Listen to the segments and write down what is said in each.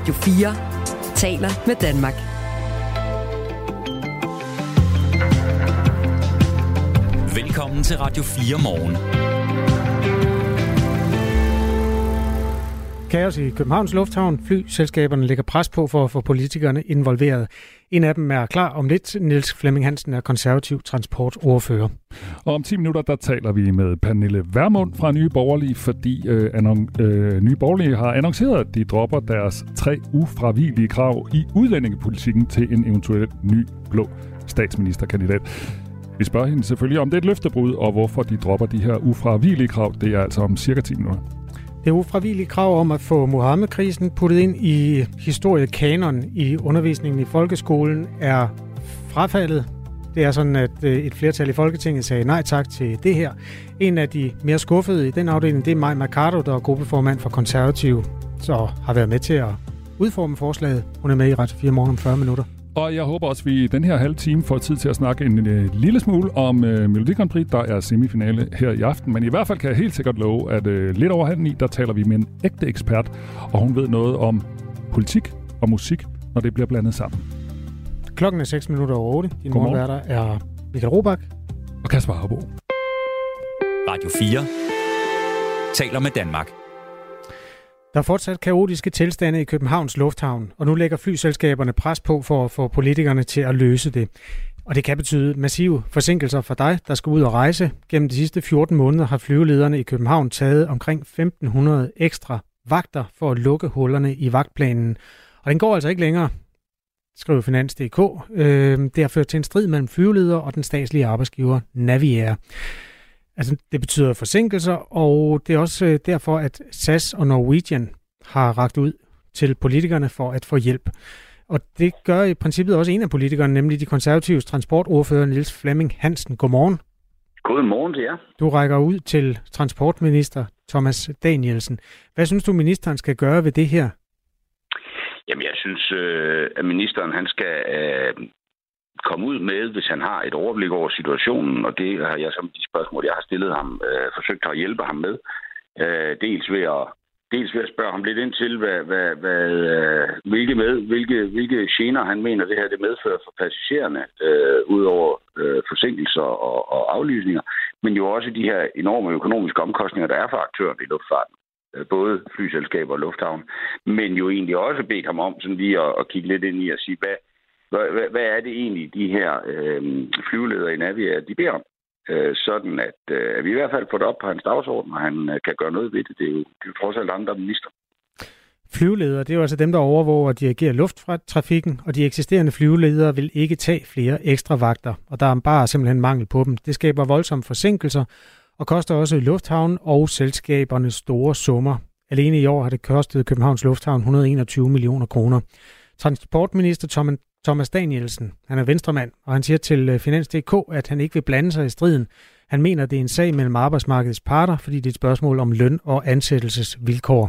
Radio 4 taler med Danmark. Velkommen til Radio 4 morgen. Kaos i Københavns Lufthavn. Flyselskaberne lægger pres på for at få politikerne involveret. En af dem er klar om lidt. Niels Flemming Hansen er konservativ transportordfører. Og om 10 minutter, der taler vi med Pernille Vermund fra Nye Borgerlige, fordi Nye Borgerlige har annonceret, at de dropper deres 3 ufravigelige krav i udlændingepolitikken til en eventuel ny blå statsministerkandidat. Vi spørger hende selvfølgelig, om det er et løftebrud, og hvorfor de dropper de her ufravigelige krav. Det er altså om cirka 10 minutter. Det ufravigelige krav om at få Muhammed-krisen puttet ind i historiekanon i undervisningen i folkeskolen er frafaldet. Det er sådan, at et flertal i Folketinget sagde nej tak til det her. En af de mere skuffede i den afdeling, det er Mai Mercado, der er gruppeformand for Konservative, så har været med til at udforme forslaget. Hun er med i Radio 4 morgen om 40 minutter. Og jeg håber også, at vi i den her halve time får tid til at snakke en lille smule om Melodi Grand Prix. Der er semifinale her i aften, men i hvert fald kan jeg helt sikkert love, at lidt over 8:30, der taler vi med en ægte ekspert, og hun ved noget om politik og musik, når det bliver blandet sammen. Klokken er 8:06. Din morgenværter er Michael Robach og Kasper Harbo. Radio 4 taler med Danmark. Der er fortsat kaotiske tilstande i Københavns Lufthavn, og nu lægger flyselskaberne pres på for at få politikerne til at løse det. Og det kan betyde massive forsinkelser for dig, der skal ud og rejse. Gennem de sidste 14 måneder har flyvelederne i København taget omkring 1.500 ekstra vagter for at lukke hullerne i vagtplanen. Og den går altså ikke længere, skriver Finans.dk. Det har ført til en strid mellem flyveledere og den statslige arbejdsgiver Naviair. Altså, det betyder forsinkelser, og det er også derfor, at SAS og Norwegian har rakt ud til politikerne for at få hjælp. Og det gør i princippet også en af politikerne, nemlig de konservatives transportordfører Niels Flemming Hansen. Godmorgen. Godmorgen til jer. Du rækker ud til transportminister Thomas Danielsen. Hvad synes du, ministeren skal gøre ved det her? Jamen, jeg synes, at ministeren han skal komme ud med, hvis han har et overblik over situationen, og det har jeg som de spørgsmål, jeg har stillet ham, forsøgt at hjælpe ham med. Dels ved at spørge ham lidt ind til, hvilke gener han mener, det her det medfører for passagererne, udover forsinkelser og aflysninger, men jo også de her enorme økonomiske omkostninger, der er for aktørerne i luftfarten. Både flyselskaber og lufthavn, men jo egentlig også bedt ham om sådan lige at kigge lidt ind i og sige, hvad er det egentlig, de her flyveledere i Naviair, de beder om? Sådan at vi i hvert fald får det op på hans dagsorden, og han kan gøre noget ved det. Det er jo trods alt andre minister. Flyveledere, det er jo altså dem, der overvåger og dirigerer lufttrafikken, og de eksisterende flyveledere vil ikke tage flere ekstra vagter, og der er bare simpelthen mangel på dem. Det skaber voldsomme forsinkelser, og koster også lufthavnen og selskaberne store summer. Alene i år har det kostet Københavns Lufthavn 121 millioner kroner. Transportminister Thomas Danielsen, han er venstremand, og han siger til Finans.dk, at han ikke vil blande sig i striden. Han mener, det er en sag mellem arbejdsmarkedets parter, fordi det er et spørgsmål om løn- og ansættelsesvilkår.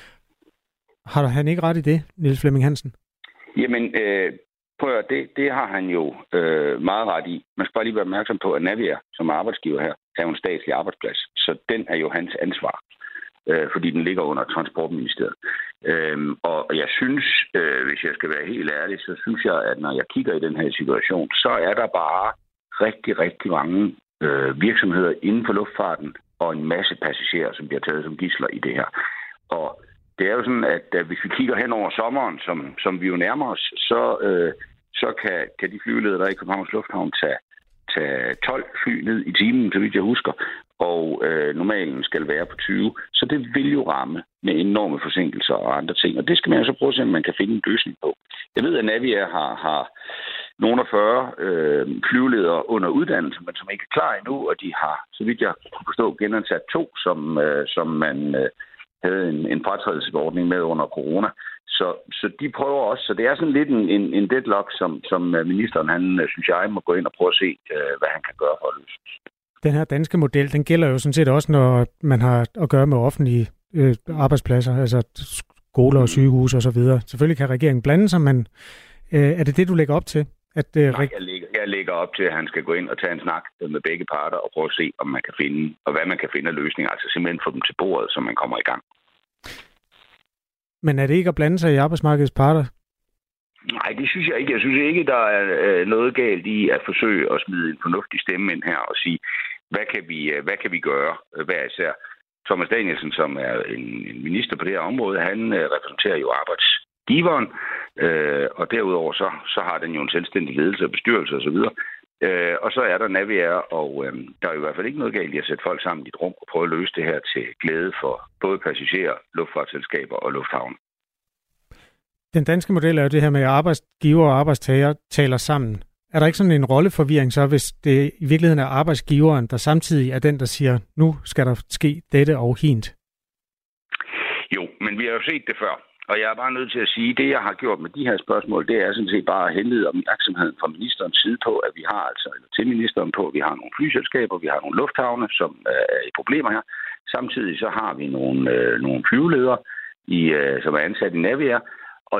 Har han ikke ret i det, Niels Flemming Hansen? Jamen, prøv at det har han jo meget ret i. Man skal bare lige være opmærksom på, at Naviair, som arbejdsgiver her, er jo en statslig arbejdsplads. Så den er jo hans ansvar, fordi den ligger under Transportministeriet. Og jeg synes, hvis jeg skal være helt ærlig, så synes jeg, at når jeg kigger i den her situation, så er der bare rigtig, rigtig mange virksomheder inden for luftfarten og en masse passagerer, som bliver taget som gidsler i det her. Og det er jo sådan, at hvis vi kigger hen over sommeren, som vi jo nærmer os, så kan de flyveledere, der i Københavns Lufthavn tage 12 fly ned i timen, så vidt jeg husker, og normalen skal være på 20. Så det vil jo ramme med enorme forsinkelser og andre ting, og det skal man jo så prøve at se, om man kan finde en løsning på. Jeg ved, at Naviair har nogle af 40 flyveledere under uddannelse, men som ikke er klar endnu, og de har, så vidt jeg kunne forstå, genansat 2, som man havde en fratrædelsesordning med under corona. Så de prøver også. Så det er sådan lidt en deadlock, som ministeren, han synes jeg, må gå ind og prøve at se, hvad han kan gøre for at løse. Den her danske model, den gælder jo sådan set også, når man har at gøre med offentlige arbejdspladser, altså skoler og sygehuse osv. Selvfølgelig kan regeringen blande sig, men er det du lægger op til? Nej, jeg lægger op til, at han skal gå ind og tage en snak med begge parter og prøve at se, om man kan finde, og hvad man kan finde af løsninger. Altså simpelthen få dem til bordet, så man kommer i gang. Men er det ikke at blande sig i arbejdsmarkedets parter? Nej, det synes jeg ikke. Jeg synes ikke, der er noget galt i at forsøge at smide en fornuftig stemme ind her og sige, hvad kan vi gøre hver især. Thomas Danielsen, som er en minister på det her område, han repræsenterer jo arbejdsgiveren, og derudover så har den jo en selvstændig ledelse og bestyrelse osv. Og så er der Naviair, og der er i hvert fald ikke noget galt i at sætte folk sammen i et rum og prøve at løse det her til glæde for både passagerer, luftfartsselskaber og lufthavn. Den danske model er jo det her med, at arbejdsgiver og arbejdstager taler sammen. Er der ikke sådan en rolleforvirring så, hvis det i virkeligheden er arbejdsgiveren, der samtidig er den, der siger, nu skal der ske dette og hint? Jo, men vi har jo set det før. Og jeg er bare nødt til at sige, at det, jeg har gjort med de her spørgsmål, det er sådan set bare at henlede opmærksomheden fra ministerens side på, at vi har eller til ministeren på, at vi har nogle flyselskaber, vi har nogle lufthavne, som er i problemer her. Samtidig så har vi nogle flyveledere, som er ansat i Naviair, og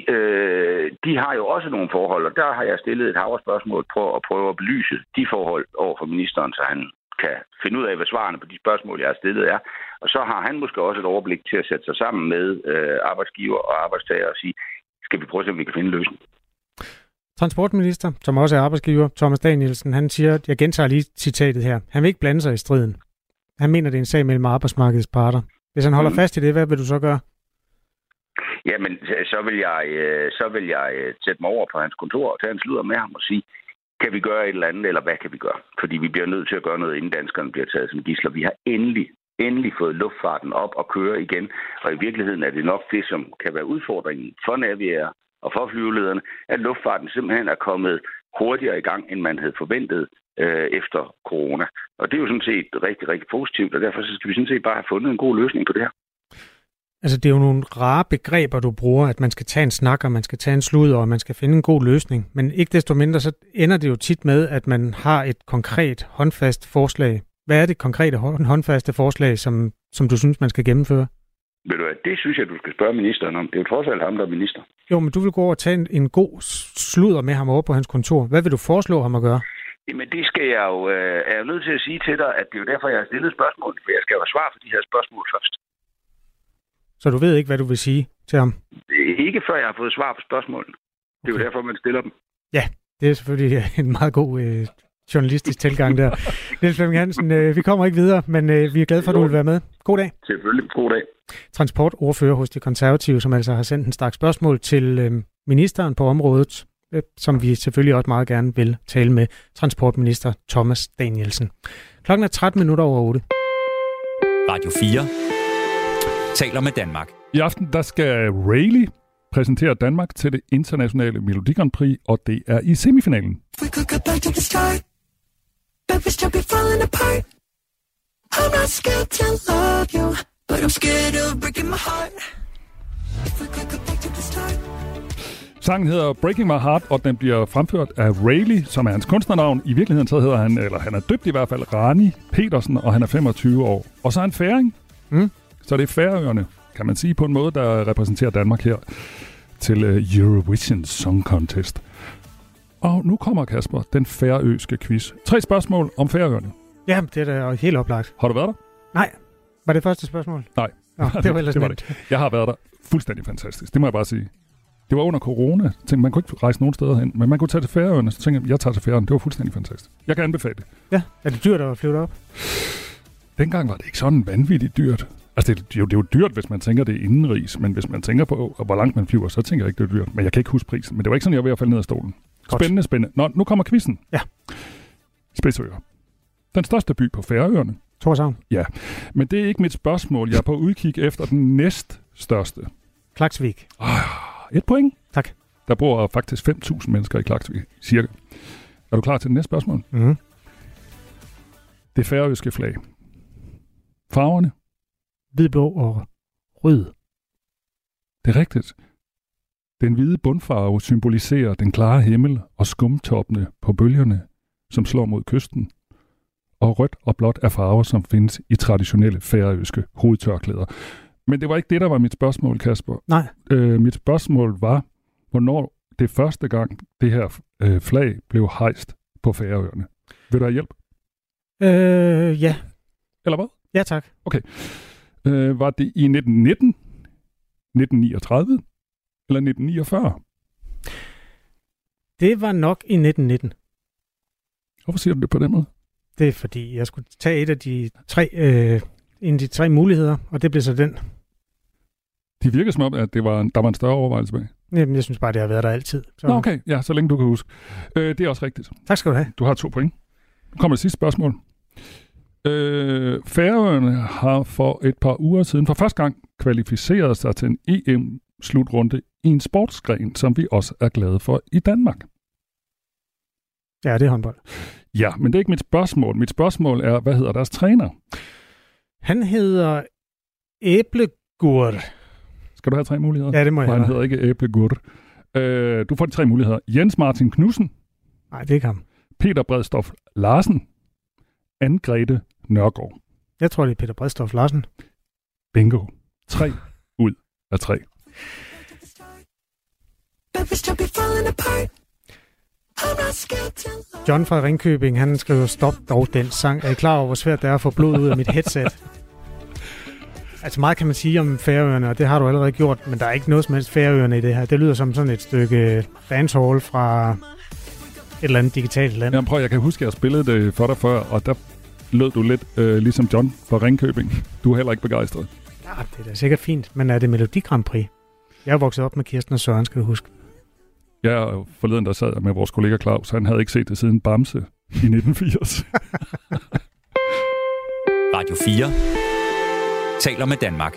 de har jo også nogle forhold, og der har jeg stillet et hav-spørgsmål på at prøve at belyse de forhold over for ministeren, så han kan finde ud af, hvad svarene på de spørgsmål, jeg har stillet er. Og så har han måske også et overblik til at sætte sig sammen med arbejdsgiver og arbejdstager og sige, skal vi prøve at se, om vi kan finde en løsning. Transportminister, som også er arbejdsgiver, Thomas Danielsen, han siger, jeg gentager lige citatet her, han vil ikke blande sig i striden. Han mener, det er en sag mellem arbejdsmarkedets parter. Hvis han holder fast i det, hvad vil du så gøre? Jamen, så vil jeg sætte mig over på hans kontor og tage en sludder med ham og sige, kan vi gøre et eller andet, eller hvad kan vi gøre? Fordi vi bliver nødt til at gøre noget, inden danskerne bliver taget som gidsler. Vi har endelig fået luftfarten op og køre igen, og i virkeligheden er det nok det, som kan være udfordringen for Naviair og for flyvelederne, at luftfarten simpelthen er kommet hurtigere i gang, end man havde forventet efter corona. Og det er jo sådan set rigtig, rigtig positivt, og derfor så skal vi sådan set bare have fundet en god løsning på det her. Altså, det er jo nogle rare begreber, du bruger, at man skal tage en snak, og man skal tage en sludder, og man skal finde en god løsning. Men ikke desto mindre, så ender det jo tit med, at man har et konkret, håndfast forslag. Hvad er det konkrete, håndfaste forslag, som du synes, man skal gennemføre? Ved du hvad, det synes jeg, du skal spørge ministeren om. Det er jo trods alt ham, der er minister. Jo, men du vil gå over og tage en god sludder med ham over på hans kontor. Hvad vil du foreslå ham at gøre? Jamen, det skal jeg jo, er jo nødt til at sige til dig, at det er jo derfor, jeg har stillet spørgsmål, for jeg skal jo have svar på de her spørgsmål først. Så du ved ikke, hvad du vil sige til ham? Ikke før jeg har fået svar på spørgsmålene. Det er jo derfor, man stiller dem. Ja, det er selvfølgelig en meget god journalistisk tilgang der. Niels Flemming Hansen, vi kommer ikke videre, men vi er glade for, at du vil være med. God dag. Selvfølgelig. God dag. Transportordfører hos De Konservative, som altså har sendt en stak spørgsmål til ministeren på området, som vi selvfølgelig også meget gerne vil tale med transportminister Thomas Danielsen. Klokken er 13:08. Radio 4 taler med Danmark. I aften der skal Rayleigh præsentere Danmark til det internationale Melodi Grand Prix, og det er i semifinalen. Sangen hedder Breaking My Heart, og den bliver fremført af Rayleigh, som er hans kunstnernavn. I virkeligheden så hedder han, eller han er døbt i hvert fald, Rani Petersen, og han er 25 år. Og så er han færing. Så det er Færøerne, kan man sige, på en måde, der repræsenterer Danmark her til Eurovision Song Contest. Og nu kommer, Kasper, den færøske quiz. 3 spørgsmål om Færøerne. Ja, det er da helt oplagt. Har du været der? Nej. Var det første spørgsmål? Nej. Nå, det var ellers det var det. Jeg har været der. Fuldstændig fantastisk. Det må jeg bare sige. Det var under corona. Jeg tænkte, man kunne ikke rejse nogen steder hen, men man kunne tage til Færøerne. Så tænkte jeg tager til Færøerne. Det var fuldstændig fantastisk. Jeg kan anbefale det. Ja, er det dyrt at flyve derop? Dengang var det ikke sådan vanvittigt dyrt. Altså, det er jo dyrt, hvis man tænker, det er indenrigs, men hvis man tænker på, hvor langt man flyver, så tænker jeg ikke, det er dyrt. Men jeg kan ikke huske prisen. Men det var ikke sådan, jeg var ved at falde ned af stolen. Godt. Spændende. Nå, nu kommer quizzen. Ja. Spidsøer. Den største by på Færøerne. Tórshavn. Ja, men det er ikke mit spørgsmål. Jeg er på udkig efter den næststørste. Klaksvík. 1 point. Tak. Der bor faktisk 5.000 mennesker i Klaksvík, cirka. Er du klar til det næste spørgsmål? Mhm. Det færøske flag. Farverne? Hvid, blå og rød. Det er rigtigt. Den hvide bundfarve symboliserer den klare himmel og skumtoppene på bølgerne, som slår mod kysten. Og rødt og blåt er farver, som findes i traditionelle færøske hovedtørklæder. Men det var ikke det, der var mit spørgsmål, Kasper. Nej. Mit spørgsmål var, hvornår det første gang, det her flag blev hejst på Færøerne. Vil du have hjælp? Ja. Eller hvad? Ja, tak. Okay. Var det i 1919, 1939 eller 1949? Det var nok i 1919. Hvorfor siger du det på den måde? Det er fordi, jeg skulle tage en af de tre muligheder, og det blev så den. De virker som om, at der var en større overvejelse bag. Jamen, jeg synes bare, det har været der altid. Så... Nå, okay. Ja, så længe du kan huske. Det er også rigtigt. Tak skal du have. Du har 2 point. Nu kommer det sidste spørgsmål. Færøerne har for et par uger siden for første gang kvalificeret sig til en EM-slutrunde i en sportsgren, som vi også er glade for i Danmark. Ja, det er håndbold. Ja, men det er ikke mit spørgsmål. Mit spørgsmål er, hvad hedder deres træner? Han hedder Æblegur. Skal du have 3 muligheder? Ja, det må jeg have. Han hedder ikke Æblegur. Du får de 3 muligheder. Jens Martin Knudsen. Nej, det er ikke ham. Peter Bredstof Larsen. Anne-Grethe Nørgaard. Jeg tror, det er Peter Bredstof Larsen. Bingo. 3 ud af 3. John fra Ringkøbing, han skriver, stop dog den sang. Er I klar over, hvor svært det er at få blod ud af mit headset? Altså meget kan man sige om Færøerne, og det har du allerede gjort, men der er ikke noget som helst Færøerne i det her. Det lyder som sådan et stykke dancehall fra et eller andet digitalt land. Jamen prøv, jeg kan huske, at jeg spillede det for dig før, og der lød du lidt ligesom John fra Ringkøbing. Du er heller ikke begejstret. Ja, det er da sikkert fint, men er det Melodi Grand Prix? Jeg er vokset op med Kirsten og Søren, skal du huske. Ja, forleden der sad med vores kollega Claus. Han havde ikke set det siden Bamse i 1980. Radio 4 taler med Danmark.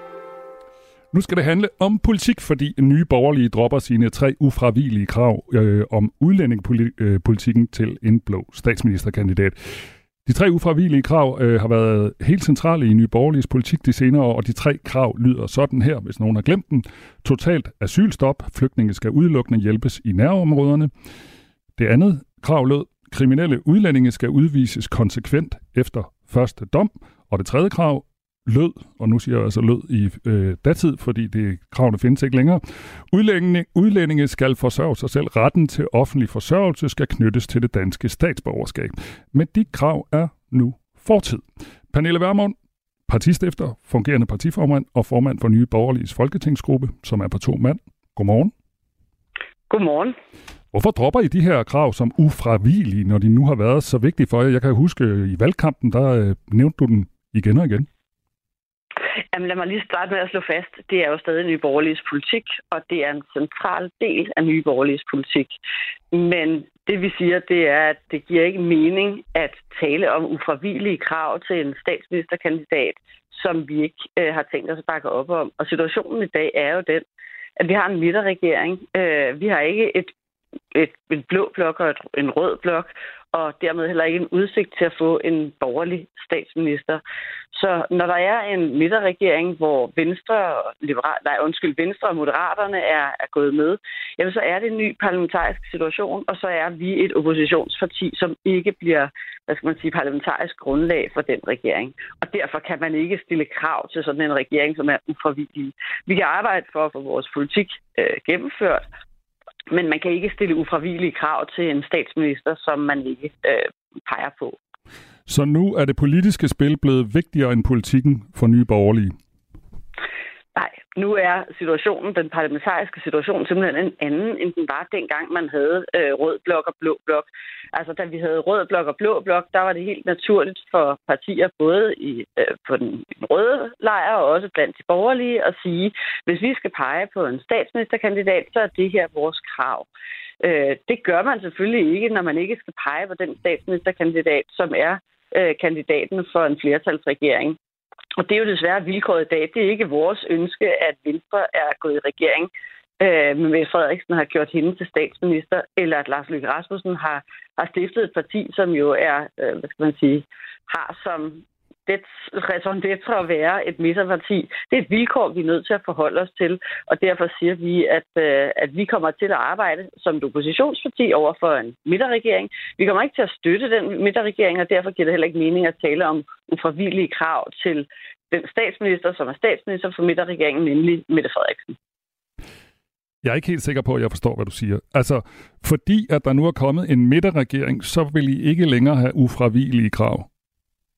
Nu skal det handle om politik, fordi Nye Borgerlige dropper sine 3 ufravigelige krav om udlændingepolitikken til en blå statsministerkandidat. De 3 ufravigelige krav har været helt centrale i Nye Borgerliges politik de senere år, og de 3 krav lyder sådan her, hvis nogen har glemt dem. Totalt asylstop. Flygtninge skal udelukkende hjælpes i nærområderne. Det andet krav lød, kriminelle udlændinge skal udvises konsekvent efter første dom. Og det tredje krav lød, og nu siger jeg altså lød i datid, fordi kravene findes ikke længere. Udlændinge skal forsørge sig selv. Retten til offentlig forsørgelse skal knyttes til det danske statsborgerskab. Men de krav er nu fortid. Pernille Vermund, partistifter, fungerende partiformand og formand for Nye Borgerliges folketingsgruppe, som er på 2 mand. Godmorgen. Godmorgen. Hvorfor dropper I de her krav som ufravigelige, når de nu har været så vigtige for jer? Jeg kan huske, i valgkampen, der nævnte du den igen og igen. Jamen lad mig lige starte med at slå fast. Det er jo stadig Nye Borgerliges politik, og det er en central del af Nye Borgerliges politik. Men det vi siger, det er, at det giver ikke mening at tale om ufravigelige krav til en statsministerkandidat, som vi ikke har tænkt os at bakke op om. Og situationen i dag er jo den, at vi har en midterregering. Vi har ikke en blå blok og en rød blok, og dermed heller ikke en udsigt til at få en borgerlig statsminister. Så når der er en midterregering, hvor Venstre og Moderaterne er gået med, jamen så er det en ny parlamentarisk situation, og så er vi et oppositionsparti, som ikke bliver, parlamentarisk grundlag for den regering. Og derfor kan man ikke stille krav til sådan en regering, som er ufravigelig. Vi kan arbejde for at få vores politik gennemført, men man kan ikke stille ufravigelige krav til en statsminister, som man ikke peger på. Så nu er det politiske spil blevet vigtigere end politikken for Nye Borgerlige? Nej, nu er den parlamentariske situation simpelthen en anden, end den var dengang man havde rød blok og blå blok. Altså da vi havde rød blok og blå blok, der var det helt naturligt for partier både på den røde lejr og også blandt de borgerlige at sige, hvis vi skal pege på en statsministerkandidat, så er det her vores krav. Det gør man selvfølgelig ikke, når man ikke skal pege på den statsministerkandidat, som er kandidaten for en flertalsregering. Og det er jo desværre vilkåret i dag. Det er ikke vores ønske, at Venstre er gået i regering, men Mette Frederiksen har gjort hende til statsminister, eller at Lars Løkke Rasmussen har stiftet et parti, som jo er, har som raison d'être at være et midterparti. Det er et vilkår, vi er nødt til at forholde os til, og derfor siger vi, at vi kommer til at arbejde som et oppositionsparti over for en midterregering. Vi kommer ikke til at støtte den midterregering, og derfor giver det heller ikke mening at tale om ufravigelige krav til den statsminister, som er statsminister for midterregeringen, nemlig Mette Frederiksen. Jeg er ikke helt sikker på, at jeg forstår, hvad du siger. Altså, fordi at der nu er kommet en midterregering, så vil I ikke længere have ufravigelige krav?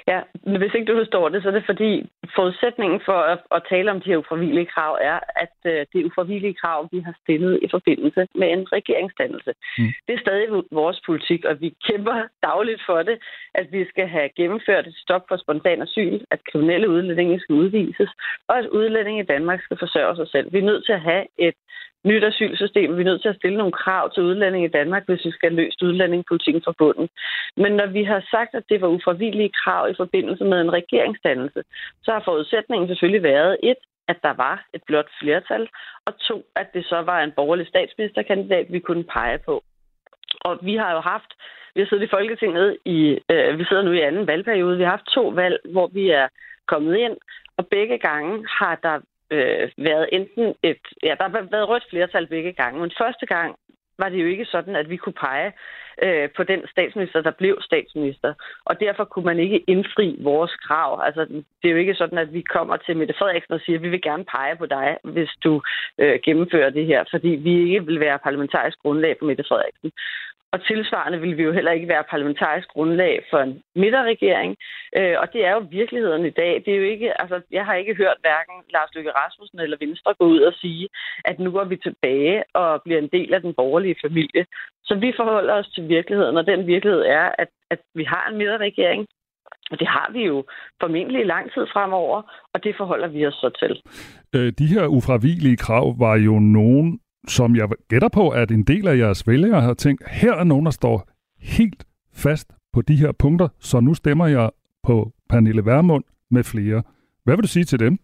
Ja, men hvis ikke du forstår det, så er det fordi forudsætningen for at tale om de her ufravigelige krav er, at det ufravigelige krav, vi har stillet i forbindelse med en regeringsdannelse. Det er stadig vores politik, og vi kæmper dagligt for det, at vi skal have gennemført et stop for spontan asyl, at kriminelle udlændinge skal udvises, og at udlændinge i Danmark skal forsørge sig selv. Vi er nødt til at have et nyt asylsystem. Vi er nødt til at stille nogle krav til udlændinge i Danmark, hvis vi skal have løst udlændingepolitikken fra bunden. Men når vi har sagt, at det var ufravigelige krav i forbindelse med en regeringsdannelse, så har forudsætningen selvfølgelig været 1, at der var et blåt flertal, og 2, at det så var en borgerlig statsministerkandidat, vi kunne pege på. Og vi har siddet i Folketinget vi sidder nu i anden valgperiode. Vi har haft 2 valg, hvor vi er kommet ind, og begge gange har der været der har været rødt flertal begge gange. Men første gang var det jo ikke sådan, at vi kunne pege på den statsminister, der blev statsminister. Og derfor kunne man ikke indfri vores krav. Altså, det er jo ikke sådan, at vi kommer til Mette Frederiksen og siger, at vi vil gerne pege på dig, hvis du gennemfører det her, fordi vi ikke vil være parlamentarisk grundlag for Mette Frederiksen. Og tilsvarende vil vi jo heller ikke være parlamentarisk grundlag for en midterregering. Og det er jo virkeligheden i dag. Det er jo ikke, altså, jeg har ikke hørt hverken Lars Løkke Rasmussen eller Venstre gå ud og sige, at nu er vi tilbage og bliver en del af den borgerlige familie. Så vi forholder os til virkeligheden, og den virkelighed er, at vi har en midterregering. Og det har vi jo formentlig i lang tid fremover, og det forholder vi os så til. De her ufravigelige krav var jo nogen, som jeg gætter på, at en del af jeres vælgere har tænkt, her er nogen, der står helt fast på de her punkter, så nu stemmer jeg på Pernille Vermund med flere. Hvad vil du sige til dem?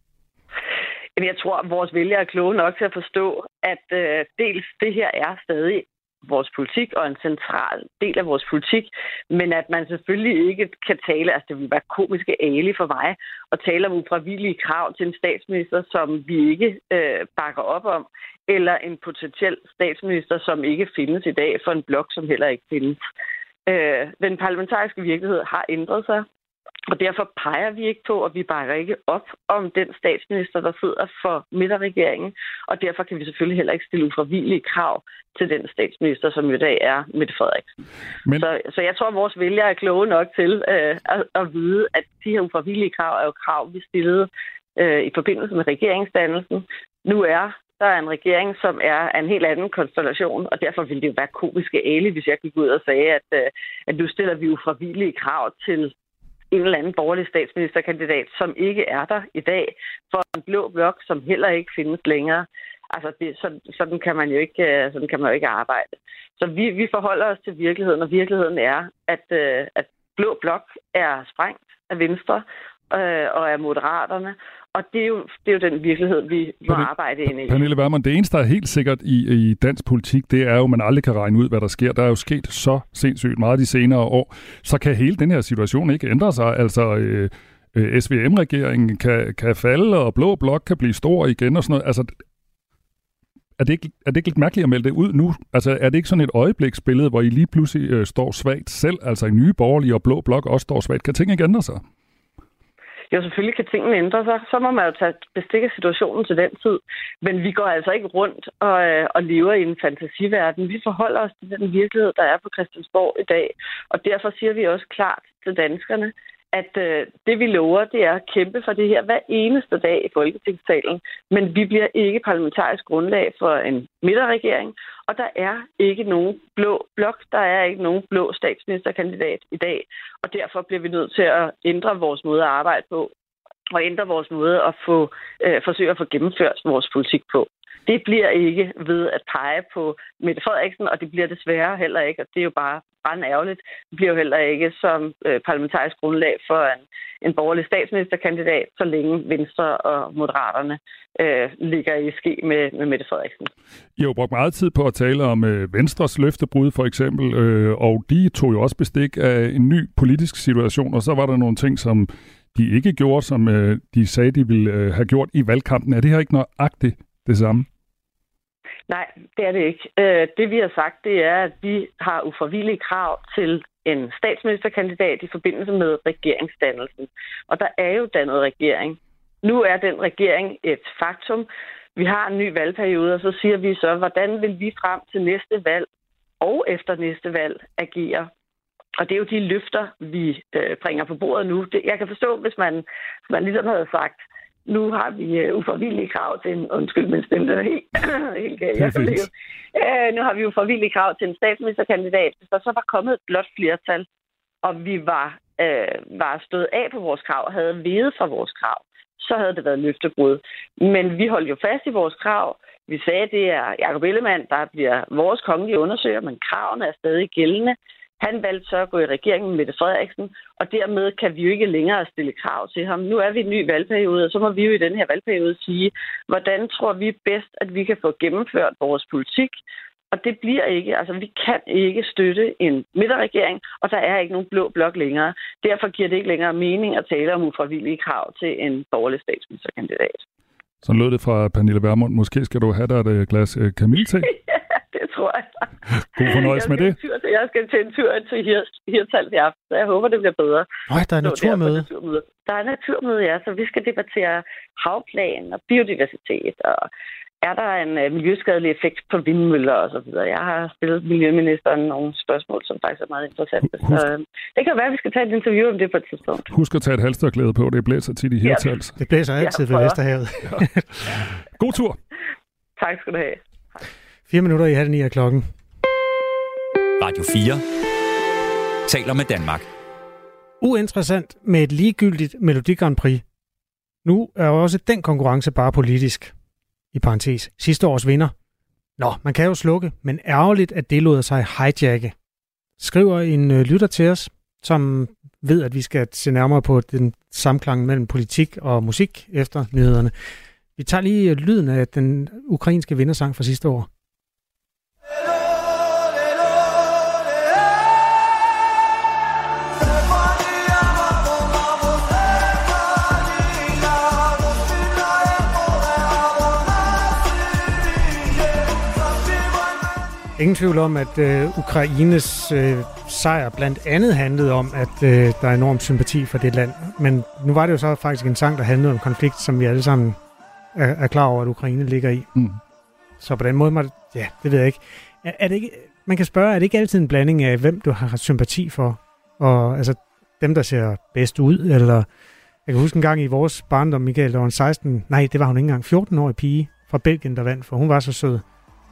Jeg tror, at vores vælgere er kloge nok til at forstå, at dels det her er stadig vores politik og en central del af vores politik, men at man selvfølgelig ikke kan tale, altså det vil være komiske ali for mig, at tale om ufravigelige krav til en statsminister, som vi ikke bakker op om, eller en potentiel statsminister, som ikke findes i dag, for en blok, som heller ikke findes. Den parlamentariske virkelighed har ændret sig, og derfor peger vi ikke på, og vi bakker ikke op om den statsminister, der sidder for midterregeringen, og derfor kan vi selvfølgelig heller ikke stille ufravigelige krav til den statsminister, som i dag er Mette Frederiksen. Men... Så jeg tror, at vores vælgere er kloge nok til at vide, at de her ufravigelige krav er jo krav, vi stillede i forbindelse med regeringsdannelsen. Nu er der en regering, som er en helt anden konstellation, og derfor ville det jo være komiske ali, hvis jeg gik ud og sagde, at nu stiller vi ufravigelige krav til en eller anden borgerlig statsministerkandidat, som ikke er der i dag, for en blå blok, som heller ikke findes længere. Altså, sådan kan man jo ikke arbejde. Så vi forholder os til virkeligheden, og virkeligheden er, at blå blok er sprængt af Venstre og af Moderaterne, og det er jo den virkelighed, vi må arbejde ind i. Pernille Vermund, det eneste, der er helt sikkert i dansk politik, det er jo, at man aldrig kan regne ud, hvad der sker. Der er jo sket så sindssygt meget de senere år. Så kan hele den her situation ikke ændre sig. Altså, SVM-regeringen kan falde, og blå blok kan blive stor igen og sådan noget. Altså, er det ikke lidt mærkeligt at melde det ud nu? Altså, er det ikke sådan et øjebliksbillede, hvor I lige pludselig står svagt selv, altså i Nye Borgerlige og blå blok også står svagt? Kan ting ikke ændre sig? Jo, selvfølgelig kan tingene ændre sig. Så må man jo tage bestik af situationen til den tid. Men vi går altså ikke rundt og lever i en fantasiverden. Vi forholder os til den virkelighed, der er på Christiansborg i dag. Og derfor siger vi også klart til danskerne, at det vi lover, det er at kæmpe for det her hver eneste dag i Folketingssalen. Men vi bliver ikke parlamentarisk grundlag for en midterregering, og der er ikke nogen blå blok, der er ikke nogen blå statsministerkandidat i dag. Og derfor bliver vi nødt til at ændre vores måde at arbejde på, og ændre vores måde at forsøge at få gennemført vores politik på. Det bliver ikke ved at pege på Mette Frederiksen, og det bliver desværre heller ikke, og det er jo bare ærgerligt. Det bliver jo heller ikke som parlamentarisk grundlag for en borgerlig statsministerkandidat, så længe Venstre og Moderaterne ligger i ske med Mette Frederiksen. I har jo brugt meget tid på at tale om Venstres løftebrud for eksempel, og de tog jo også bestik af en ny politisk situation, og så var der nogle ting, som de ikke gjorde, som de sagde, de ville have gjort i valgkampen. Er det her ikke nøjagtigt det samme? Nej, det er det ikke. Det vi har sagt, det er, at vi har ufravigelige krav til en statsministerkandidat i forbindelse med regeringsdannelsen. Og der er jo dannet regering. Nu er den regering et faktum. Vi har en ny valgperiode, og så siger vi så, hvordan vil vi frem til næste valg og efter næste valg agere? Og det er jo de løfter, vi bringer på bordet nu. Jeg kan forstå, hvis man ligesom havde sagt, nu har vi uforvillige krav til en... Undskyld, min stemme er helt galt. Nu har vi uforvillige krav til en statsministerkandidat. Hvis der så var kommet et blot flertal, og vi var stået af på vores krav og havde vedet fra vores krav, så havde det været løftebrud. Men vi holdt jo fast i vores krav. Vi sagde, at det er Jakob Ellemann, der bliver vores kongelige undersøger, men kravene er stadig gældende. Han valgte så at gå i regeringen med Mette Frederiksen, og dermed kan vi jo ikke længere stille krav til ham. Nu er vi i en ny valgperiode, og så må vi jo i den her valgperiode sige, hvordan tror vi bedst, at vi kan få gennemført vores politik. Og det bliver ikke, altså vi kan ikke støtte en midterregering, og der er ikke nogen blå blok længere. Derfor giver det ikke længere mening at tale om ufravillige krav til en borgerlig statsministerkandidat. Så lød det fra Pernille Vermund. Måske skal du have dig et glas kamillete? Ja, det tror jeg. God fornøjelse med det. Jeg skal til en tur til Hirtshals i aften, så jeg håber, det bliver bedre. Nej, der er naturmøde. Der er naturmøde, ja, så vi skal debattere havplan og biodiversitet, og er der en miljøskadelig effekt på vindmøller og så videre. Jeg har stillet miljøministeren nogle spørgsmål, som faktisk er meget interessante. Så det kan være, at vi skal tage et interview om det på et tidspunkt. Husk at tage et halsterklæde på. Det blæser tit i Hirtshals. Det blæser altid ved Vesterhavet. Ja. God tur. Tak skal du have. 4 minutter i 8:30 er klokken. Radio 4 taler med Danmark. Uinteressant med et ligegyldigt Melodi Grand Prix. Nu er også den konkurrence bare politisk. I parentes, sidste års vinder. Nå, man kan jo slukke, men ærgerligt, at det lod sig hijacke. Skriver en lytter til os, som ved, at vi skal se nærmere på den samklang mellem politik og musik efter nyhederne. Vi tager lige lyden af den ukrainske vindersang fra sidste år. Ingen tvivl om, at Ukraines sejr blandt andet handlede om, at der er enorm sympati for det land. Men nu var det jo så faktisk en sang, der handlede om konflikt, som vi alle sammen er klar over, at Ukraine ligger i. Mm. Så på den måde må det, ja, det ved jeg ikke. Er det ikke. Man kan spørge, er det ikke altid en blanding af, hvem du har sympati for? Og altså dem, der ser bedst ud, eller... Jeg kan huske en gang i vores barndom, Michael, der var det var hun ikke engang, 14-årig pige fra Belgien, der vandt, for hun var så sød.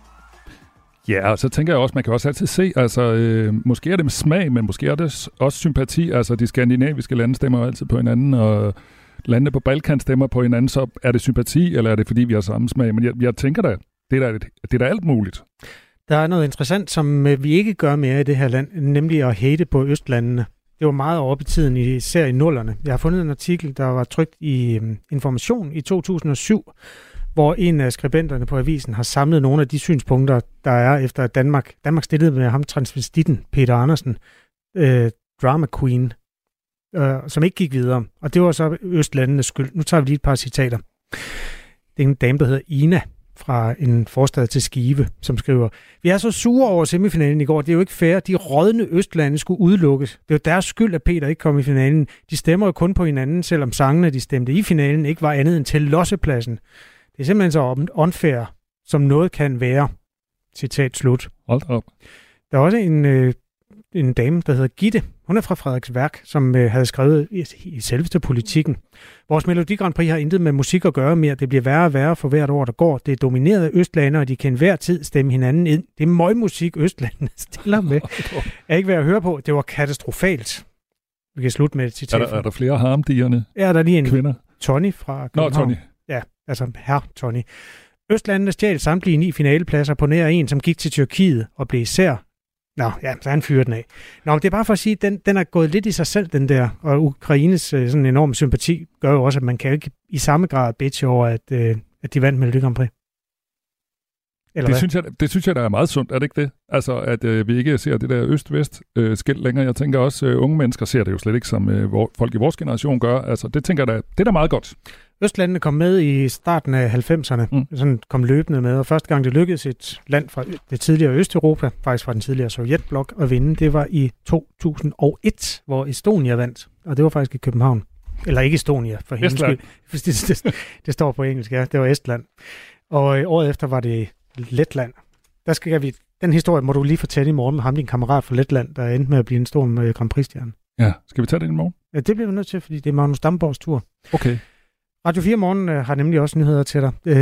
Ja, og så tænker jeg også, man kan også altid se, altså måske er det med smag, men måske er det også sympati. Altså de skandinaviske lande stemmer jo altid på hinanden, og landene på Balkan stemmer på hinanden, så er det sympati, eller er det fordi, vi har samme smag? Men jeg tænker da, det er da alt muligt. Der er noget interessant, som vi ikke gør mere i det her land, nemlig at hate på østlandene. Det var meget oppe i tiden, især i 00'erne. Jeg har fundet en artikel, der var trykt i Information i 2007, hvor en af skribenterne på avisen har samlet nogle af de synspunkter, der er efter at Danmark stillede med ham transvestitten Peter Andersen, drama queen, som ikke gik videre. Og det var så østlandenes skyld. Nu tager vi lige et par citater. Det er en dame, der hedder Ina fra en forstad til Skive, som skriver: Vi er så sure over semifinalen i går. Det er jo ikke fair. De rådne østlande skulle udelukkes. Det er jo deres skyld, at Peter ikke kom i finalen. De stemmer jo kun på hinanden, selvom sangene, de stemte i finalen, ikke var andet end til lossepladsen. Det er simpelthen så unfair, som noget kan være. Citat slut. Hold op. Der er også en dame, der hedder Gitte. Hun er fra Frederiksværk, som havde skrevet i selveste Politikken. Vores Melodi Grand Prix har intet med musik at gøre mere. Det bliver værre og værre for hvert år, der går. Det er domineret af østlander, og de kan hver tid stemme hinanden ind. Det er møgmusik, østlandene stiller med. Er ikke værd at høre på. Det var katastrofalt. Vi kan slutte med et citat. Er der flere harmdigerne? Ja, der er lige en kvinder. Tony fra København. Tony. Ja, altså herr Tony. Østlandene stjal samtlige 9 finalepladser på nær en, som gik til Tyrkiet og blev især. Nå, ja, så han fyrer den af. Nå, det er bare for at sige, at den er gået lidt i sig selv, den der. Og Ukraines sådan enorm sympati gør jo også, at man kan ikke i samme grad bitche over, at de vandt Melodi Grand Prix. Det synes jeg, der er meget sundt, er det ikke det? Altså, at vi ikke ser det der øst-vest-skilt længere. Jeg tænker også, unge mennesker ser det jo slet ikke, som folk i vores generation gør. Altså, det tænker jeg, det er da meget godt. Østlandene kom med i starten af 90'erne, sådan kom løbende med, og første gang det lykkedes et land fra det tidligere Østeuropa, faktisk fra den tidligere Sovjetblok, at vinde, det var i 2001, hvor Estonia vandt, og det var faktisk i København. Eller ikke Estonia, for hendes skyld. Det står på engelsk, ja. Det var Estland. Og året efter var det Letland. Der skal vi Den historie må du lige fortælle i morgen med ham, din kammerat fra Letland, der endte med at blive en stor Grand Prix-stjerne. Ja, skal vi tage det i morgen? Ja, det bliver vi nødt til, fordi det er Magnus Damborgs tur. Okay. Radio 4 Morgen har nemlig også nyheder til dig. 8:30.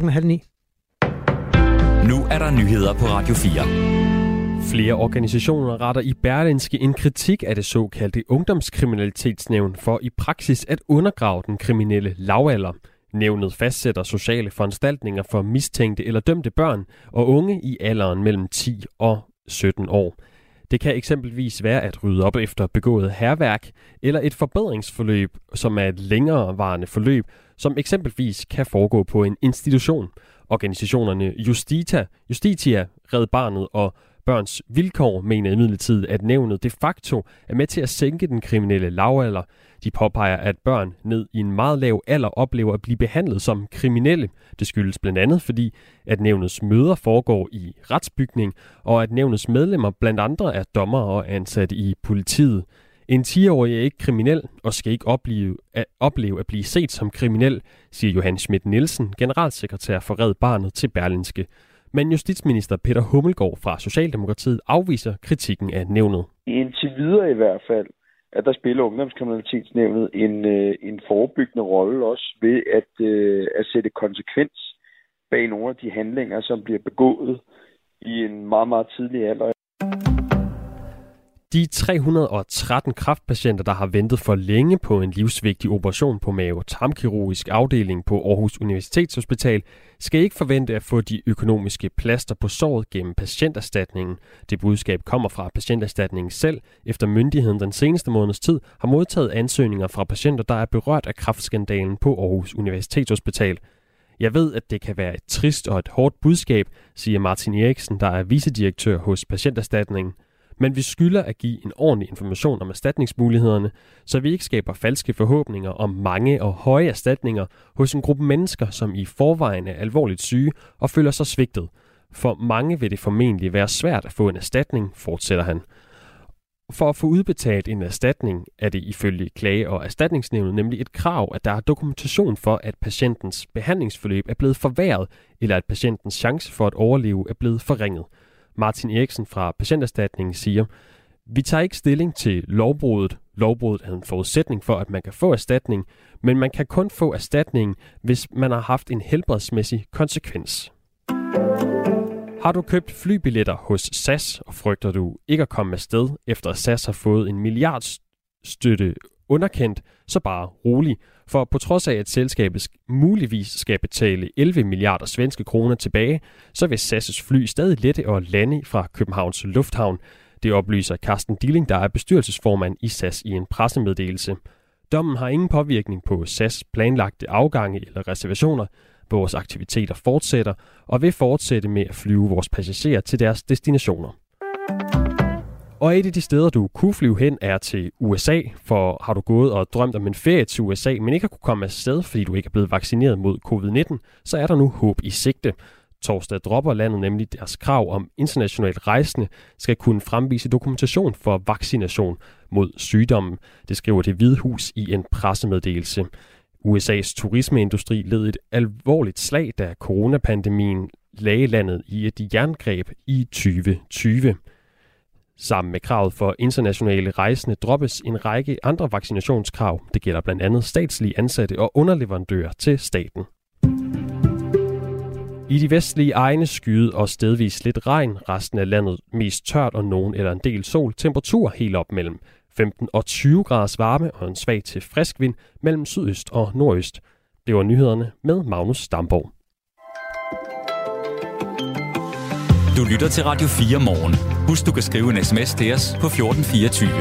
Nu er der nyheder på Radio 4. Flere organisationer retter i Berlingske en kritik af det såkaldte ungdomskriminalitetsnævn for i praksis at undergrave den kriminelle lavalder. Nævnet fastsætter sociale foranstaltninger for mistænkte eller dømte børn og unge i alderen mellem 10 og 17 år. Det kan eksempelvis være at rydde op efter begået hærværk eller et forbedringsforløb, som er et længerevarende forløb, som eksempelvis kan foregå på en institution. Organisationerne Justitia, Red Barnet og Børns Vilkår mener imidlertid, at nævnet de facto er med til at sænke den kriminelle lavalder. De påpeger, at børn ned i en meget lav alder oplever at blive behandlet som kriminelle. Det skyldes blandt andet, fordi at nævnets møder foregår i retsbygning, og at nævnets medlemmer blandt andre er dommere og ansatte i politiet. En 10-årig er ikke kriminel og skal ikke opleve at blive set som kriminel, siger Johan Schmidt Nielsen, generalsekretær for Red Barnet til Berlingske. Men justitsminister Peter Hummelgaard fra Socialdemokratiet afviser kritikken af nævnet. Indtil videre i hvert fald, at der spiller ungdomskriminalitetsnævnet en forebyggende rolle også ved at sætte konsekvens bag nogle af de handlinger, som bliver begået i en meget, meget tidlig alder. De 313 kræftpatienter, der har ventet for længe på en livsvigtig operation på mave-tarmkirurgisk afdeling på Aarhus Universitetshospital, skal ikke forvente at få de økonomiske plaster på såret gennem patienterstatningen. Det budskab kommer fra patienterstatningen selv, efter myndigheden den seneste måneds tid har modtaget ansøgninger fra patienter, der er berørt af kræftskandalen på Aarhus Universitetshospital. Jeg ved, at det kan være et trist og et hårdt budskab, siger Martin Eriksen, der er vicedirektør hos Patienterstatningen. Men vi skylder at give en ordentlig information om erstatningsmulighederne, så vi ikke skaber falske forhåbninger om mange og høje erstatninger hos en gruppe mennesker, som i forvejen er alvorligt syge og føler sig svigtet. For mange vil det formentlig være svært at få en erstatning, fortsætter han. For at få udbetalt en erstatning er det ifølge klage- og erstatningsnævnet nemlig et krav, at der er dokumentation for, at patientens behandlingsforløb er blevet forværret, eller at patientens chance for at overleve er blevet forringet. Martin Eriksen fra Patienterstatningen siger, vi tager ikke stilling til lovbruddet. Lovbruddet er en forudsætning for, at man kan få erstatning, men man kan kun få erstatning, hvis man har haft en helbredsmæssig konsekvens. Har du købt flybilletter hos SAS, og frygter du ikke at komme afsted, efter at SAS har fået en milliardstøtte underkendt, så bare rolig. For på trods af, at selskabet muligvis skal betale 11 milliarder svenske kroner tilbage, så vil SAS' fly stadig lette og lande fra Københavns Lufthavn. Det oplyser Carsten Dilling, der er bestyrelsesformand i SAS i en pressemeddelelse. Dommen har ingen påvirkning på SAS planlagte afgange eller reservationer. Vores aktiviteter fortsætter og vil fortsætte med at flyve vores passagerer til deres destinationer. Og et af de steder, du kunne flyve hen, er til USA, for har du gået og drømt om en ferie til USA, men ikke har kunne komme afsted, fordi du ikke er blevet vaccineret mod covid-19, så er der nu håb i sigte. Torsdag dropper landet nemlig deres krav om internationalt rejsende skal kunne fremvise dokumentation for vaccination mod sygdommen. Det skriver Det Hvide Hus i en pressemeddelelse. USA's turismeindustri led et alvorligt slag, da coronapandemien lagde landet i et jerngreb i 2020. Sammen med kravet for internationale rejsende droppes en række andre vaccinationskrav. Det gælder blandt andet statslige ansatte og underleverandører til staten. I de vestlige egne skyde og stedvis lidt regn, resten af landet mest tørt og nogen eller en del sol, temperatur helt op mellem 15 og 20 graders varme og en svag til frisk vind mellem sydøst og nordøst. Det var nyhederne med Magnus Damborg. Du lytter til Radio 4 morgen. Husk, du kan skrive en sms til os på 1424.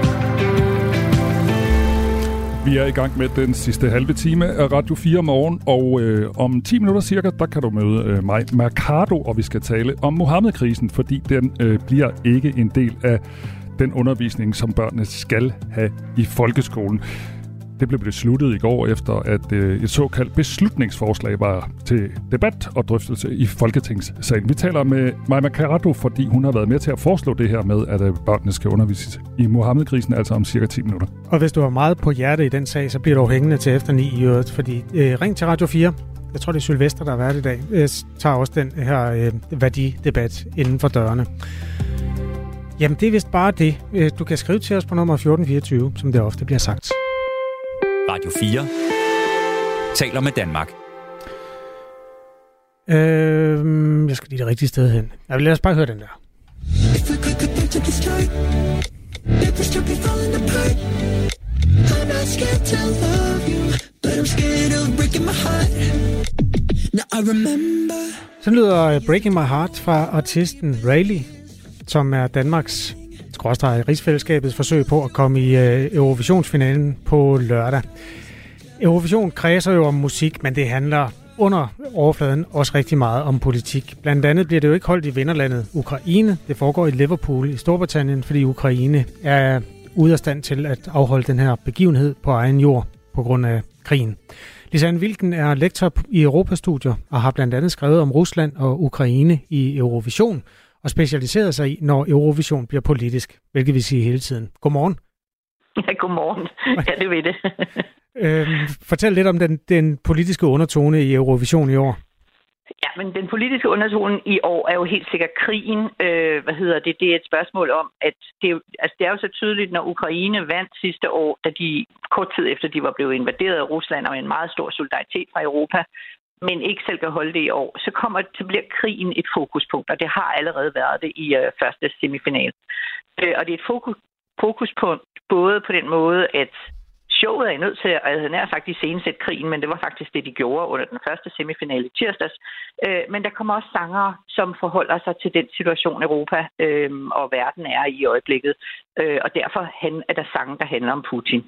Vi er i gang med den sidste halve time af Radio 4 morgen, og om 10 minutter cirka, der kan du møde mig, Mercado, og vi skal tale om Mohammed-krisen, fordi den bliver ikke en del af den undervisning, som børnene skal have i folkeskolen. Det blev besluttet i går efter, at et såkaldt beslutningsforslag var til debat og drøftelse i Folketingssalen. Vi taler med Maja Mercado, fordi hun har været med til at foreslå det her med, at børnene skal undervises i Mohammed-krisen, altså om cirka 10 minutter. Og hvis du har meget på hjerte i den sag, så bliver du hængende til efter 9 i øvrigt, fordi ring til Radio 4 jeg tror det er Sylvester, der har været i dag, tager også den her værdidebat inden for dørene. Jamen, det er vist bare det. Du kan skrive til os på nummer 1424, som det ofte bliver sagt. Radio 4 taler med Danmark. Jeg skal lige det rigtige sted hen. Lad os bare høre den der. Så lyder Breaking My Heart fra artisten Rayleigh, som er Danmarks rigsfællesskabets forsøg på at komme i Eurovisionsfinalen på lørdag. Eurovision kredser jo om musik, men det handler under overfladen også rigtig meget om politik. Blandt andet bliver det jo ikke holdt i vinderlandet Ukraine. Det foregår i Liverpool i Storbritannien, fordi Ukraine er ude af stand til at afholde den her begivenhed på egen jord på grund af krigen. Lisanne Wilken er lektor i Europastudier og har blandt andet skrevet om Rusland og Ukraine i Eurovision og specialiseret sig i, når Eurovision bliver politisk, hvilket vil sige hele tiden. Godmorgen. Ja, godmorgen. Ja, det ved det. Fortæl lidt om den politiske undertone i Eurovision i år. Ja, men den politiske undertone i år er jo helt sikkert krigen. Det er et spørgsmål om, at det er jo så tydeligt, når Ukraine vandt sidste år, da de kort tid efter de var blevet invaderet af Rusland og en meget stor solidaritet fra Europa, men ikke selv kan holde det i år, så bliver krigen et fokuspunkt, og det har allerede været det i første semifinal. Og det er et fokuspunkt både på den måde, at showet er nødt til at nær sagt iscenesætte krigen, men det var faktisk det, de gjorde under den første semifinale i tirsdags. Men der kommer også sangere, som forholder sig til den situation, Europa og verden er i øjeblikket. Og derfor er der sange, der handler om Putin,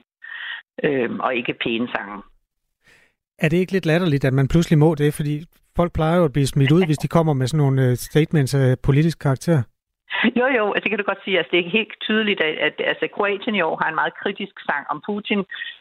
og ikke pæne sange. Er det ikke lidt latterligt, at man pludselig må det? Fordi folk plejer jo at blive smidt ud, hvis de kommer med sådan nogle statements af politisk karakter. Jo, det kan du godt sige. Altså, det er helt tydeligt, at Kroatien i år har en meget kritisk sang om Putin,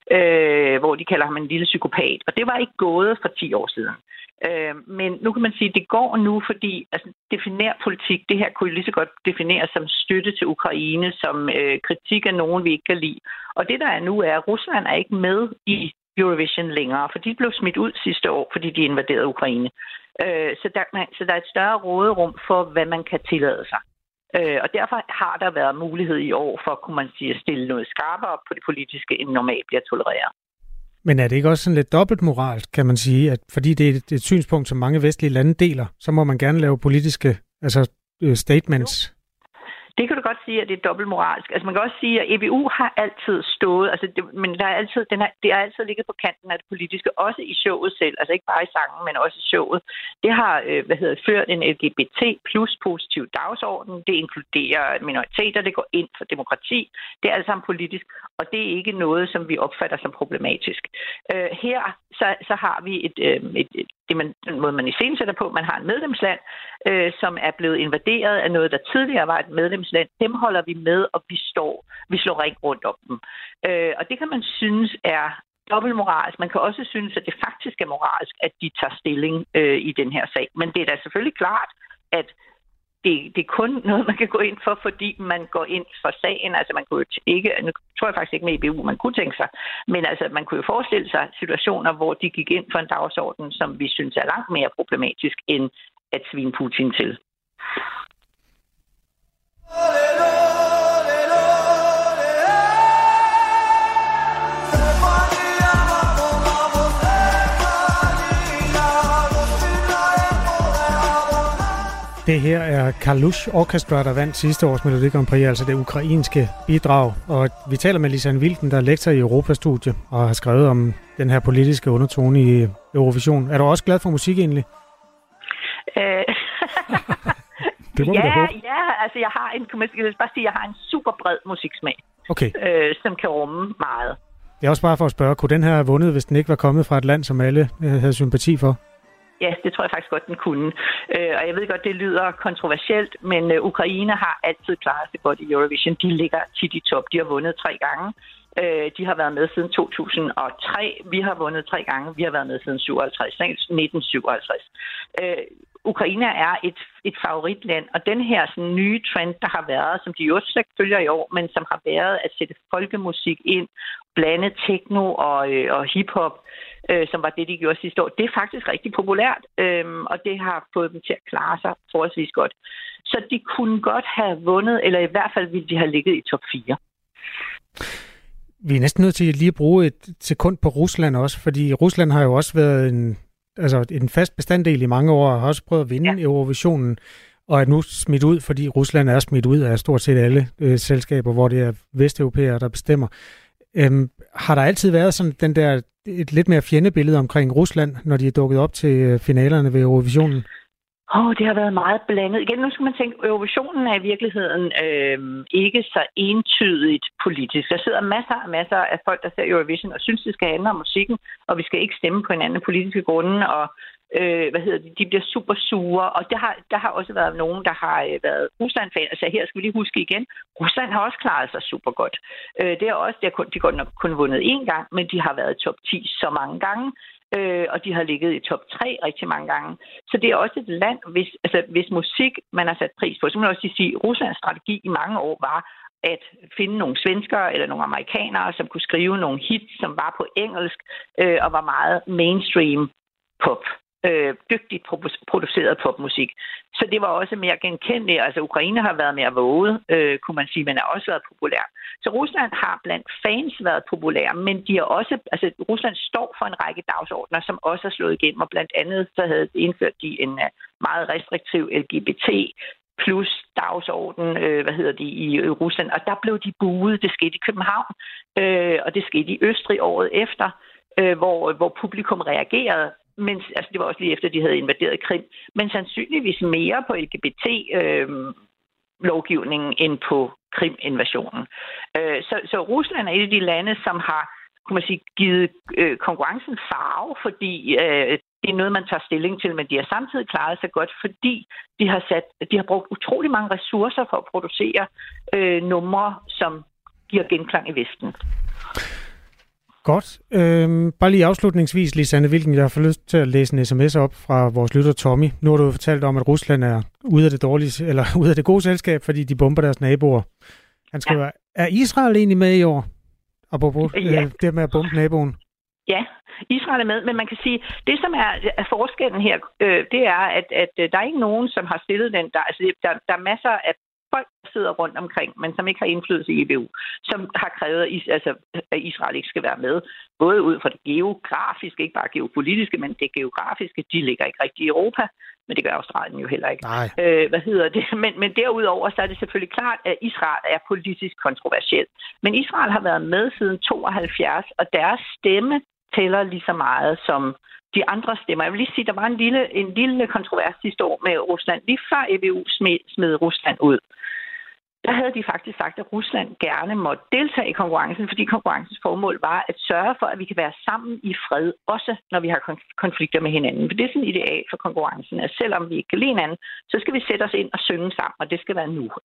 hvor de kalder ham en lille psykopat. Og det var ikke gået for 10 år siden. Men nu kan man sige, at det går nu, fordi definere politik, det her kunne lige så godt defineres som støtte til Ukraine, som kritik af nogen, vi ikke kan lide. Og det der er nu er, at Rusland er ikke med i Eurovision længere, for de blev smidt ud sidste år, fordi de invaderede Ukraine. Så der er et større råderum for, hvad man kan tillade sig. Og derfor har der været mulighed i år for, kunne man sige, at stille noget skarpere op på det politiske, end normalt bliver tolereret. Men er det ikke også sådan lidt dobbeltmoralsk, kan man sige, at fordi det er et synspunkt, som mange vestlige lande deler, så må man gerne lave politiske statements? Jo. Det kan du godt sige, at det er dobbeltmoralsk. Altså man kan også sige, at EBU har altid stået, men det har altid ligget på kanten af det politiske, også i showet selv, altså ikke bare i sangen, men også i showet. Det har ført en LGBT plus positiv dagsorden, det inkluderer minoriteter, det går ind for demokrati, det er alt sammen politisk, og det er ikke noget, som vi opfatter som problematisk. Her så har vi den måde, man iscenesætter på. Man har et medlemsland, som er blevet invaderet af noget, der tidligere var et medlemsland. Dem holder vi med, og vi slår ring rundt om dem. Og det kan man synes er dobbeltmoralsk. Man kan også synes, at det faktisk er moralsk, at de tager stilling i den her sag. Men det er da selvfølgelig klart, at det er kun noget, man kan gå ind for, fordi man går ind for sagen. Altså man kunne ikke, nu tror jeg faktisk ikke med EBU, man kunne tænke sig, men altså man kunne jo forestille sig situationer, hvor de gik ind for en dagsorden, som vi synes er langt mere problematisk, end at svine Putin til. Det her er Kalush Orchestra, der vandt sidste års Melodi Grand Prix, altså det ukrainske bidrag. Og vi taler med Lisanne Wilken, der er lektor i Europastudie og har skrevet om den her politiske undertone i Eurovision. Er du også glad for musik egentlig? Det må vi da håbe. Ja, altså jeg har en super bred musiksmag, okay. Som kan rumme meget. Det er også bare for at spørge, kunne den her have vundet, hvis den ikke var kommet fra et land, som alle havde sympati for? Ja, det tror jeg faktisk godt, den kunne. Og jeg ved godt, det lyder kontroversielt, men Ukraine har altid klaret sig godt i Eurovision. De ligger tit i top. De har vundet 3 gange. De har været med siden 2003. Vi har vundet 3 gange. Vi har været med siden 1957. Ukraine er et favoritland, og den her sådan, nye trend, der har været, som de jo også slet følger i år, men som har været at sætte folkemusik ind, blande techno og hiphop, som var det, de gjorde sidste år, det er faktisk rigtig populært, og det har fået dem til at klare sig forholdsvis godt. Så de kunne godt have vundet, eller i hvert fald ville de have ligget i top 4. Vi er næsten nødt til lige at bruge et sekund på Rusland også, fordi Rusland har jo også været en fast bestanddel i mange år, og har også prøvet at vinde Eurovisionen, og er nu smidt ud, fordi Rusland er smidt ud af stort set alle selskaber, hvor det er vesteuropæere, der bestemmer. Har der altid været sådan et lidt mere fjendebillede omkring Rusland, når de er dukket op til finalerne ved Eurovisionen? Det har været meget blandet. Igen, nu skal man tænke, at Eurovisionen er i virkeligheden ikke så entydigt politisk. Der sidder masser af folk, der ser Eurovision og synes, det skal handle om musikken, og vi skal ikke stemme på hinanden af politiske grunde, og de bliver super sure. Og der har også været nogen, der har været Rusland-fan, og her skal vi lige huske igen, Rusland har også klaret sig super godt. Det er også, de godt nok kun vundet én gang, men de har været i top 10 så mange gange. Og de har ligget i top 3 rigtig mange gange. Så det er også et land, hvis musik man har sat pris på, så må man også sige, at Ruslands strategi i mange år var at finde nogle svenskere eller nogle amerikanere, som kunne skrive nogle hits, som var på engelsk og var meget mainstream pop. Dygtigt produceret popmusik. Så det var også mere genkendeligt. Altså Ukraine har været mere våget, kunne man sige, men har også været populær. Så Rusland har blandt fans været populær, men de har også, Rusland står for en række dagsordner, som også er slået igennem, og blandt andet så havde indført de en meget restriktiv LGBT plus dagsorden, i Rusland, og der blev de buet. Det skete i København, og det skete i Østrig året efter, hvor publikum reagerede. Men det var også lige efter, de havde invaderet Krim, men sandsynligvis mere på LGBT-lovgivningen end på Krim-invasionen. Så Rusland er et af de lande, som har, kunne man sige, givet konkurrencen farve, fordi det er noget, man tager stilling til, men de har samtidig klaret sig godt, fordi de har brugt utrolig mange ressourcer for at producere numre, som giver genklang i Vesten. Godt. Bare lige afslutningsvis, Lisanne Wilken, jeg har fået lyst til at læse en sms op fra vores lytter Tommy. Nu har du fortalt om, at Rusland er ude af det dårlige, eller ude af det gode selskab, fordi de bomber deres naboer. Han skriver, er Israel egentlig med i år? Apropos det med at bombe naboen. Ja, Israel er med, men man kan sige, det som er forskellen her, det er, at der er ikke nogen, som har stillet den. Der er masser af folk, der sidder rundt omkring, men som ikke har indflydelse i EBU, som har krævet, at Israel ikke skal være med. Både ud fra det geografiske, ikke bare geopolitiske, men det geografiske, de ligger ikke rigtig i Europa, men det gør Australien jo heller ikke. Men derudover, så er det selvfølgelig klart, at Israel er politisk kontroversiel. Men Israel har været med siden 72, og deres stemme tæller lige så meget som de andre stemmer. Jeg vil lige sige, der var en lille kontrovers sidste år med Rusland. Lige før EBU smed Rusland ud, der havde de faktisk sagt, at Rusland gerne måtte deltage i konkurrencen, fordi konkurrencens formål var at sørge for, at vi kan være sammen i fred, også når vi har konflikter med hinanden. For det er sådan et ideal for konkurrencen, at selvom vi ikke kan lide hinanden, så skal vi sætte os ind og synge sammen, og det skal være nu.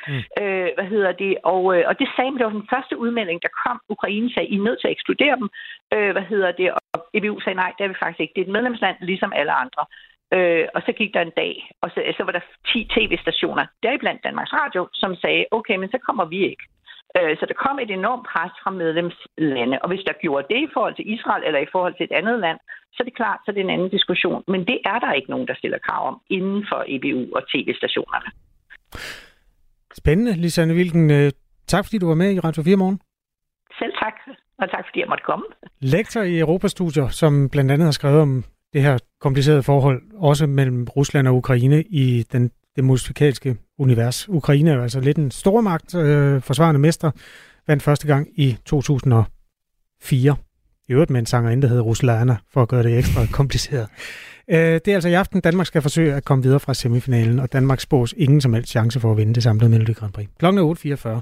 Ikke? Og det sagde man, det var den første udmelding, der kom. Ukraine sagde, I er nødt til at ekskludere dem. Og EBU sagde, nej, det er vi faktisk ikke. Det er et medlemsland, ligesom alle andre. Og så gik der en dag, og så var der 10 tv-stationer, deriblandt Danmarks Radio, som sagde, okay, men så kommer vi ikke. Så der kom et enormt pres fra medlemslande, og hvis der gjorde det i forhold til Israel eller i forhold til et andet land, så er det klart, så er det en anden diskussion. Men det er der ikke nogen, der stiller krav om inden for EBU og tv-stationerne. Spændende, Lisanne Wilken. Tak fordi du var med i Radio 4 Morgen. Selv tak, og tak fordi jeg måtte komme. Lektor i Europastudier, som blandt andet har skrevet om det her komplicerede forhold, også mellem Rusland og Ukraine i det musikalske univers. Ukraine er jo altså lidt en stormagt, forsvarende mester, vandt første gang i 2004. I øvrigt med en sangerinde, der hedder Ruslana, for at gøre det ekstra kompliceret. Det er altså i aften, Danmark skal forsøge at komme videre fra semifinalen, og Danmark spås ingen som helst chance for at vinde det samlede Melodi Grand Prix. Klokken er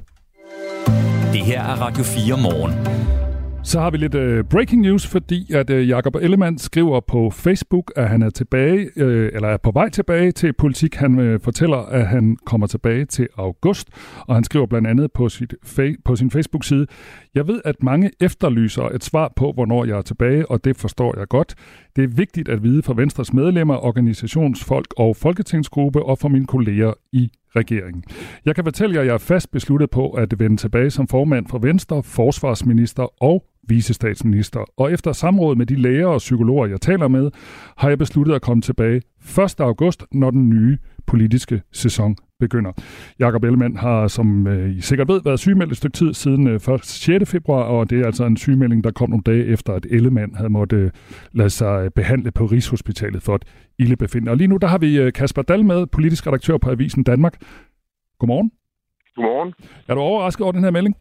8.44. Det her er Radio 4 Morgen. Så har vi lidt breaking news, fordi at Jakob Ellemann skriver på Facebook, at han er tilbage, eller er på vej tilbage til politik. Han fortæller, at han kommer tilbage til august, og han skriver blandt andet på sin Facebook-side, Jeg ved, at mange efterlyser et svar på, hvornår jeg er tilbage, og det forstår jeg godt. Det er vigtigt at vide for Venstres medlemmer, organisationsfolk og folketingsgruppe og for mine kolleger i regeringen. Jeg kan fortælle jer, at jeg er fast besluttet på at vende tilbage som formand for Venstre, forsvarsminister og vicestatsminister. Og efter samråd med de læger og psykologer, jeg taler med, har jeg besluttet at komme tilbage 1. august, når den nye politiske sæson begynder. Jakob Ellemann har, som I sikkert ved, været sygemeldt et stykke tid siden 6. februar, og det er altså en sygemelding, der kom nogle dage efter, at Ellemann havde måttet lade sig behandle på Rigshospitalet for et ildebefindende. Og lige nu, der har vi Kasper Dahl med, politisk redaktør på Avisen Danmark. Godmorgen. Godmorgen. Er du overrasket over den her melding?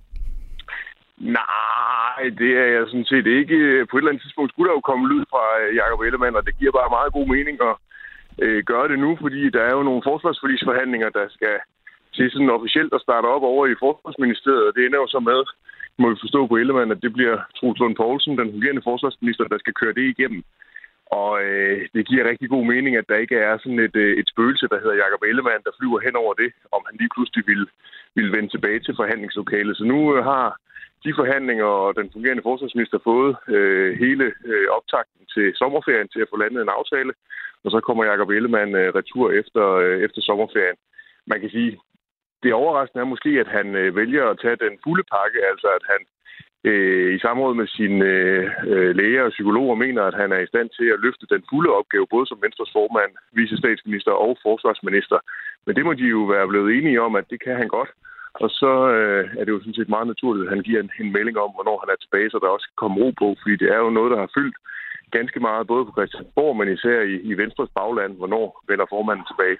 Nej, det er jeg sådan set ikke. På et eller andet tidspunkt skulle der jo komme lyd fra Jakob Ellemann, og det giver bare meget god mening at gøre det nu, fordi der er jo nogle forsvarsforligsforhandlinger, der skal til sådan officielt at starte op over i Forsvarsministeriet, og det ender jo så med, må vi forstå på Ellemann, at det bliver Troels Lund Poulsen, den fungerende forsvarsminister, der skal køre det igennem. Og det giver rigtig god mening, at der ikke er sådan et spøgelse, der hedder Jakob Ellemann, der flyver hen over det, om han lige pludselig vil vende tilbage til forhandlingslokalet. Så nu har de forhandlinger og den fungerende forsvarsminister fået hele optakten til sommerferien til at få landet en aftale, og så kommer Jakob Ellemann retur efter sommerferien. Man kan sige, det overraskende er måske, at han vælger at tage den fulde pakke, altså at han i samråd med sine læger og psykologer mener, at han er i stand til at løfte den fulde opgave, både som Venstres formand, vicestatsminister og forsvarsminister. Men det må de jo være blevet enige om, at det kan han godt. Og så er det jo sådan set meget naturligt, at han giver en melding om, hvornår han er tilbage, så der også kan komme ro på, fordi det er jo noget, der har fyldt ganske meget, både på Christiansborg, men især i Venstres bagland, hvornår vender formanden tilbage.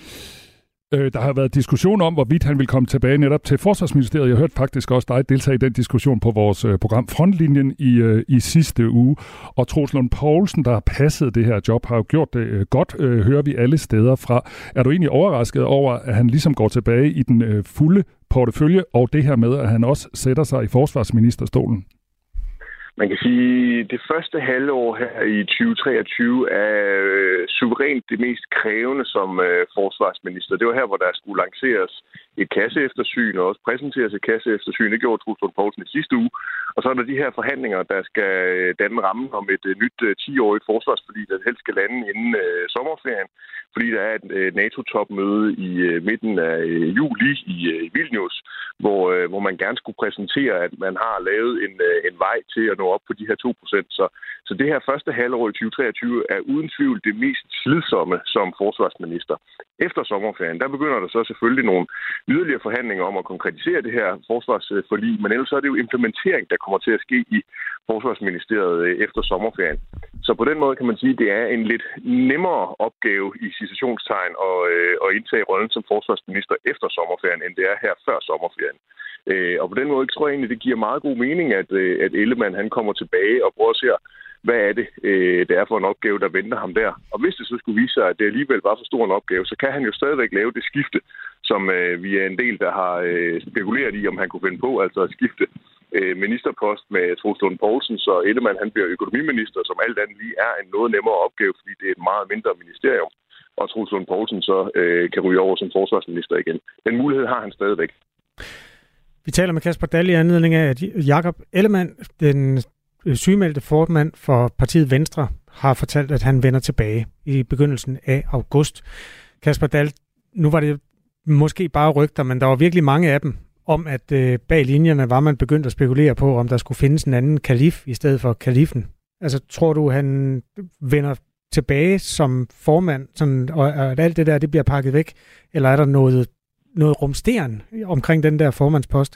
Der har været diskussion om, hvorvidt han vil komme tilbage netop til Forsvarsministeriet. Jeg hørte faktisk også dig deltage i den diskussion på vores program Frontlinjen i sidste uge. Og Troels Lund Poulsen, der har passet det her job, har jo gjort det godt, hører vi alle steder fra. Er du egentlig overrasket over, at han ligesom går tilbage i den fulde portefølje, og det her med, at han også sætter sig i forsvarsministerstolen? Man kan sige, at det første halvår her i 2023 er suverænt det mest krævende som forsvarsminister. Det var her, hvor der skulle lanceres et kasseeftersyn og også præsenteres et kasseeftersyn. Det gjorde Troels Lund Poulsen i sidste uge. Og så er der de her forhandlinger, der skal danne rammen om et nyt 10-årigt forsvarsforlig, der helst skal lande inden sommerferien. Fordi der er et NATO-topmøde i midten af juli i Vilnius, hvor man gerne skulle præsentere, at man har lavet en vej til at nå op på de her 2%. Så det her første halvår i 2023 er uden tvivl det mest slidsomme som forsvarsminister. Efter sommerferien, der begynder der så selvfølgelig nogle yderligere forhandlinger om at konkretisere det her forsvarsforlig, men ellers så er det jo implementering, der kommer til at ske i Forsvarsministeriet efter sommerferien. Så på den måde kan man sige, at det er en lidt nemmere opgave i citationstegn at indtage rollen som forsvarsminister efter sommerferien, end det er her før sommerferien. Og på den måde tror jeg egentlig, det giver meget god mening, at Ellemann han kommer tilbage og prøver at se, hvad er det er for en opgave, der venter ham der. Og hvis det så skulle vise sig, at det alligevel var for stor en opgave, så kan han jo stadigvæk lave det skifte, som vi er en del, der har spekuleret i, om han kunne finde på, altså at skifte ministerpost med Troels Lund Poulsen, så Ellemann han bliver økonomiminister, som alt andet lige er en noget nemmere opgave, fordi det er et meget mindre ministerium, og Troels Lund Poulsen så kan ryge over som forsvarsminister igen. Den mulighed har han stadigvæk. Vi taler med Kasper Dahl i anledning af, at Jakob Ellemann, den sygemeldte formand for partiet Venstre, har fortalt, at han vender tilbage i begyndelsen af august. Kasper Dahl, nu var det måske bare rygter, men der var virkelig mange af dem om, at bag linjerne var man begyndt at spekulere på, om der skulle findes en anden kalif i stedet for kalifen. Altså, tror du, han vender tilbage som formand, sådan, og at alt det der, det bliver pakket væk? Eller er der noget rumsteren omkring den der formandspost?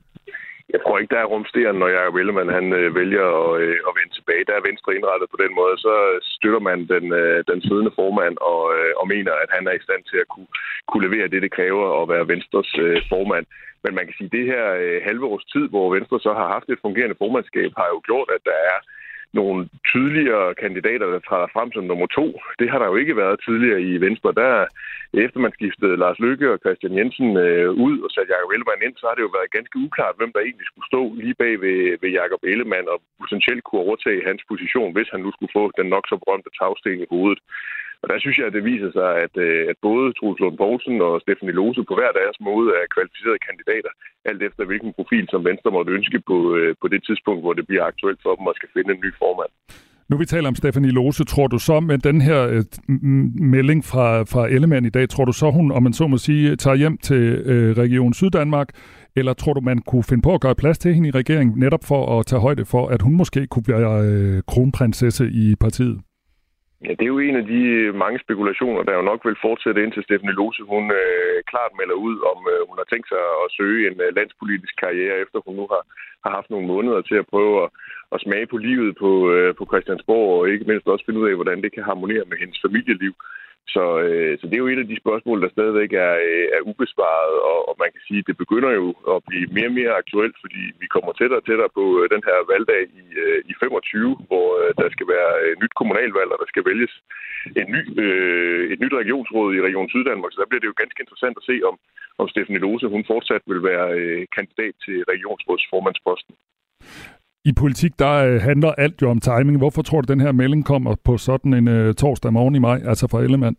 Jeg tror ikke, der er rumsteren, når Jakob Ellemann han vælger at vende tilbage. Der er Venstre indrettet på den måde, så støtter man den siddende formand og mener, at han er i stand til at kunne levere det kræver at være Venstres formand. Men man kan sige, at det her halve års tid, hvor Venstre så har haft et fungerende formandskab, har jo gjort, at der er nogle tydeligere kandidater, der træder frem som nummer 2. Det har der jo ikke været tidligere i Venstre. Der, efter man skiftede Lars Løkke og Christian Jensen ud og satte Jakob Ellemann ind, så har det jo været ganske uklart, hvem der egentlig skulle stå lige bag ved Jakob Ellemann og potentielt kunne overtage hans position, hvis han nu skulle få den nok så berømte tagsten i hovedet. Og Og der synes jeg, at det viser sig, at både Troels Lund Poulsen og Stephanie Lose på hver deres måde er kvalificerede kandidater, alt efter hvilken profil som Venstre måtte ønske på det tidspunkt, hvor det bliver aktuelt for dem at skal finde en ny formand. Nu vi taler om Stephanie Lose, tror du så med den her melding fra Ellemann i dag, tror du så hun, om man så må sige, tager hjem til Region Syddanmark, eller tror du, man kunne finde på at gøre plads til hende i regeringen, netop for at tage højde for, at hun måske kunne blive kronprinsesse i partiet? Ja, det er jo en af de mange spekulationer, der jo nok vil fortsætte indtil Stephanie Lose. Hun klart melder ud, om hun har tænkt sig at søge en landspolitisk karriere, efter hun nu har haft nogle måneder til at prøve at smage på livet på Christiansborg, og ikke mindst også finde ud af, hvordan det kan harmonere med hendes familieliv. Så det er jo et af de spørgsmål, der stadigvæk er ubesvaret, og man kan sige, at det begynder jo at blive mere og mere aktuelt, fordi vi kommer tættere og tættere på den her valgdag i 25, hvor der skal være et nyt kommunalvalg, og der skal vælges et nyt regionsråd i Region Syddanmark. Så der bliver det jo ganske interessant at se, om Stephanie Lose hun fortsat vil være kandidat til regionsrådsformandsposten. I politik, der handler alt jo om timing. Hvorfor tror du, den her melding kommer på sådan en torsdag morgen i maj, altså fra Ellemann?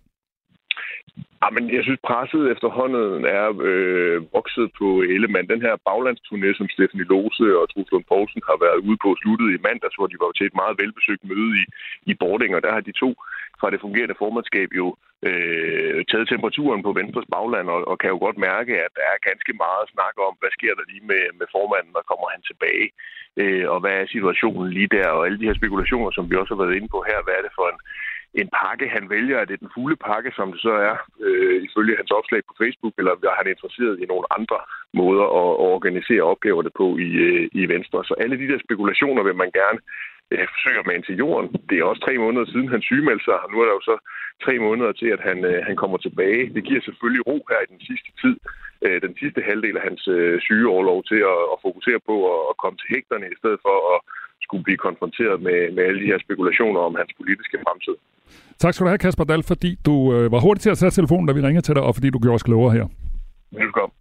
Men jeg synes, presset efterhånden er vokset på Ellemann. Den her baglandsturné, som Stephanie Lose og Troels Lund Poulsen har været ude på, sluttede i mandags, hvor de var til et meget velbesøgt møde i Bording, og der har de to fra det fungerende formandskab jo taget temperaturen på Venstres bagland, og kan jo godt mærke, at der er ganske meget snak om, hvad sker der lige med formanden, og kommer han tilbage, og hvad er situationen lige der, og alle de her spekulationer, som vi også har været inde på her, hvad er det for en pakke, han vælger? Er det den fulde pakke, som det så er, ifølge hans opslag på Facebook, eller er han interesseret i nogle andre måder at organisere opgaverne på i Venstre? Så alle de der spekulationer vil man gerne forsøge at mane til jorden. Det er også 3 måneder siden, han sygemeldte sig, og nu er der jo så 3 måneder til, at han kommer tilbage. Det giver selvfølgelig ro her i den sidste tid, den sidste halvdel af hans sygeorlov til at fokusere på at komme til hægterne, i stedet for at skulle blive konfronteret med alle de her spekulationer om hans politiske fremtid. Tak skal du have, Kasper Dahl, fordi du var hurtig til at sætte telefonen, da vi ringede til dig, og fordi du gjorde os klogere her. Velkommen.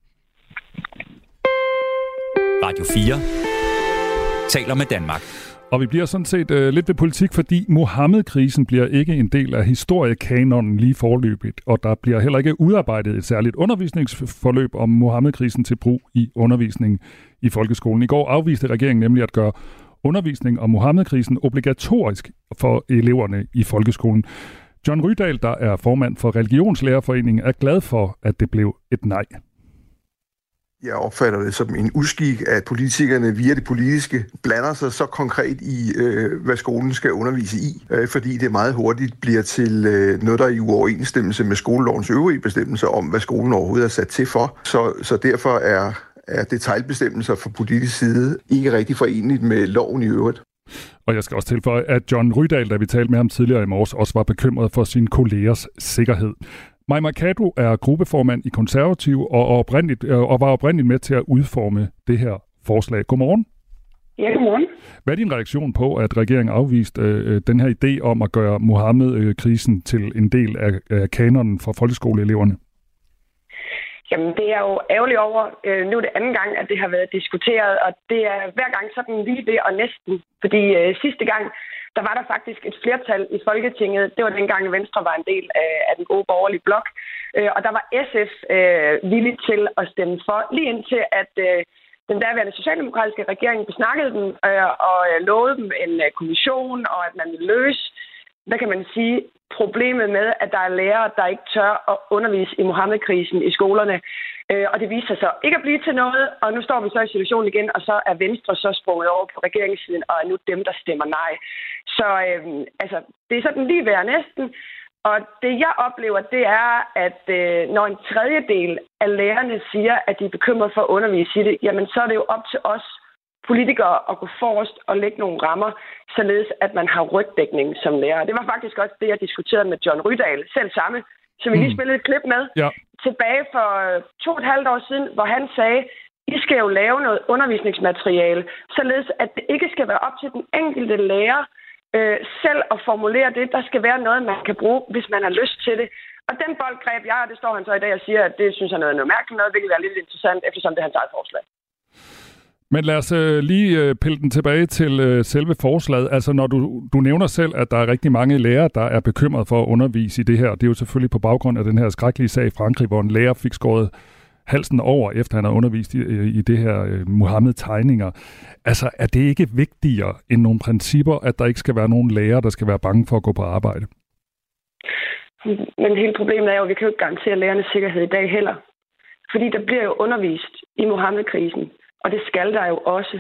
Radio 4 taler med Danmark. Og vi bliver sådan set lidt ved politik, fordi Mohammed-krisen bliver ikke en del af historiekanonen lige forløbigt, og der bliver heller ikke udarbejdet et særligt undervisningsforløb om Mohammed-krisen til brug i undervisningen i folkeskolen. I går afviste regeringen nemlig at gøre undervisning om Mohammed-krisen obligatorisk for eleverne i folkeskolen. John Rydahl, der er formand for Religionslærerforeningen, er glad for, at det blev et nej. Jeg opfatter det som en uskik, at politikerne via det politiske blander sig så konkret i, hvad skolen skal undervise i, fordi det meget hurtigt bliver til noget, der er i uoverensstemmelse med skolelovens øvrige bestemmelser om, hvad skolen overhovedet er sat til for. Så derfor er detailbestemmelser fra politisk side ikke rigtig forenligt med loven i øvrigt. Og jeg skal også tilføje, at John Rydahl, da vi talte med ham tidligere i morges, også var bekymret for sine kollegers sikkerhed. Mai Mercado er gruppeformand i Konservative og var oprindeligt med til at udforme det her forslag. Godmorgen. Ja, godmorgen. Hvad er din reaktion på, at regeringen afviste den her idé om at gøre Mohammed-krisen til en del af kanonen for folkeskoleeleverne? Jamen, det er jo ærgerligt over. Nu er det anden gang, at det har været diskuteret, og det er hver gang sådan lige ved og næsten. Fordi sidste gang, der var der faktisk et flertal i Folketinget. Det var dengang, Venstre var en del af den gode borgerlige blok. Og der var SF villig til at stemme for, lige indtil at den daværende socialdemokratiske regering besnakkede dem og lovede dem en kommission, og at man ville løse, hvad kan man sige, problemet med, at der er lærere, der ikke tør at undervise i Mohammed-krisen i skolerne. Og det viser sig så ikke at blive til noget, og nu står vi så i situationen igen, og så er Venstre så sprunget over på regeringssiden, og er nu dem, der stemmer nej. Så det er sådan lige ved næsten. Og det jeg oplever, det er, at når en tredjedel af lærerne siger, at de er bekymret for at undervise i det, jamen så er det jo op til os politikere at gå forrest og lægge nogle rammer, således at man har rygdækning som lærer. Det var faktisk også det, jeg diskuterede med John Rydahl, selv samme, som vi lige spillede et klip med, tilbage for 2,5 år siden, hvor han sagde, I skal jo lave noget undervisningsmateriale, således at det ikke skal være op til den enkelte lærer selv at formulere det. Der skal være noget, man kan bruge, hvis man har lyst til det. Og den bold greb jeg, og det står han så i dag og siger, at det synes han er noget mærkeligt noget, hvilket er lidt interessant, eftersom det er hans eget forslag. Men lad os lige pille den tilbage til selve forslaget. Altså når du nævner selv, at der er rigtig mange lærere, der er bekymret for at undervise i det her. Det er jo selvfølgelig på baggrund af den her skrækkelige sag i Frankrig, hvor en lærer fik skåret halsen over, efter han har undervist i det her Muhammed-tegninger. Altså er det ikke vigtigere end nogle principper, at der ikke skal være nogen lærere, der skal være bange for at gå på arbejde? Men hele problemet er jo, at vi kan jo ikke garantere lærernes sikkerhed i dag heller. Fordi der bliver jo undervist i Muhammed-krisen. Og det skal der jo også.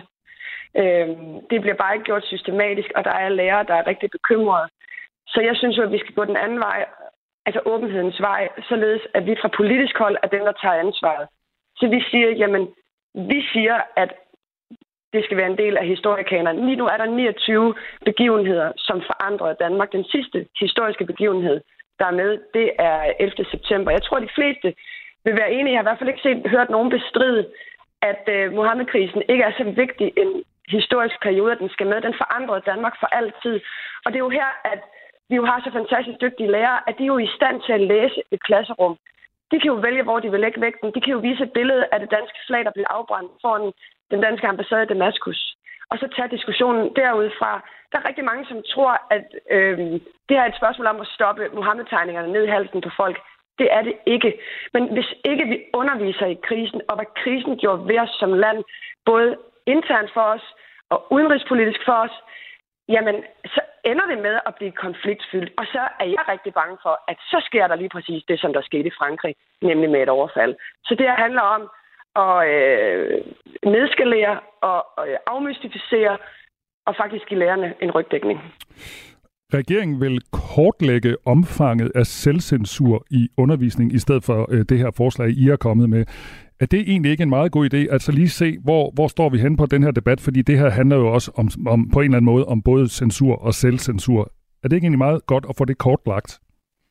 Det bliver bare ikke gjort systematisk, og der er lærere, der er rigtig bekymrede. Så jeg synes jo, at vi skal gå den anden vej, altså åbenhedens vej, således at vi fra politisk hold er dem, der tager ansvaret. Så vi siger, jamen, vi siger, at det skal være en del af historiekanonen. Lige nu er der 29 begivenheder, som forandrede Danmark. Den sidste historiske begivenhed, der er med, det er 11. september. Jeg tror, de fleste vil være enige. Jeg har i hvert fald ikke hørt nogen bestride, at Muhammed-krisen ikke er så vigtig en historisk periode, at den skal med. Den forandrede Danmark for altid. Og det er jo her, at vi jo har så fantastisk dygtige lærere, at de er jo i stand til at læse et klasserum. De kan jo vælge, hvor de vil lægge vægten. De kan jo vise et billede af det danske flag, der blev afbrændt foran den danske ambassade i Damaskus. Og så tage diskussionen derudfra. Der er rigtig mange, som tror, at det her er et spørgsmål om at stoppe Muhammed-tegningerne ned i halsen på folk. Det er det ikke. Men hvis ikke vi underviser i krisen, og hvad krisen gjorde ved os som land, både internt for os og udenrigspolitisk for os, jamen, så ender det med at blive konfliktfyldt. Og så er jeg rigtig bange for, at så sker der lige præcis det, som der skete i Frankrig, nemlig med et overfald. Så det her handler om at nedskalere og afmystificere og faktisk give lærerne en rygdækning. Regeringen vil kortlægge omfanget af selvcensur i undervisning, i stedet for det her forslag, I er kommet med. Er det egentlig ikke en meget god idé, altså lige se, hvor står vi hen på den her debat? Fordi det her handler jo også om på en eller anden måde om både censur og selvcensur. Er det ikke egentlig meget godt at få det kortlagt?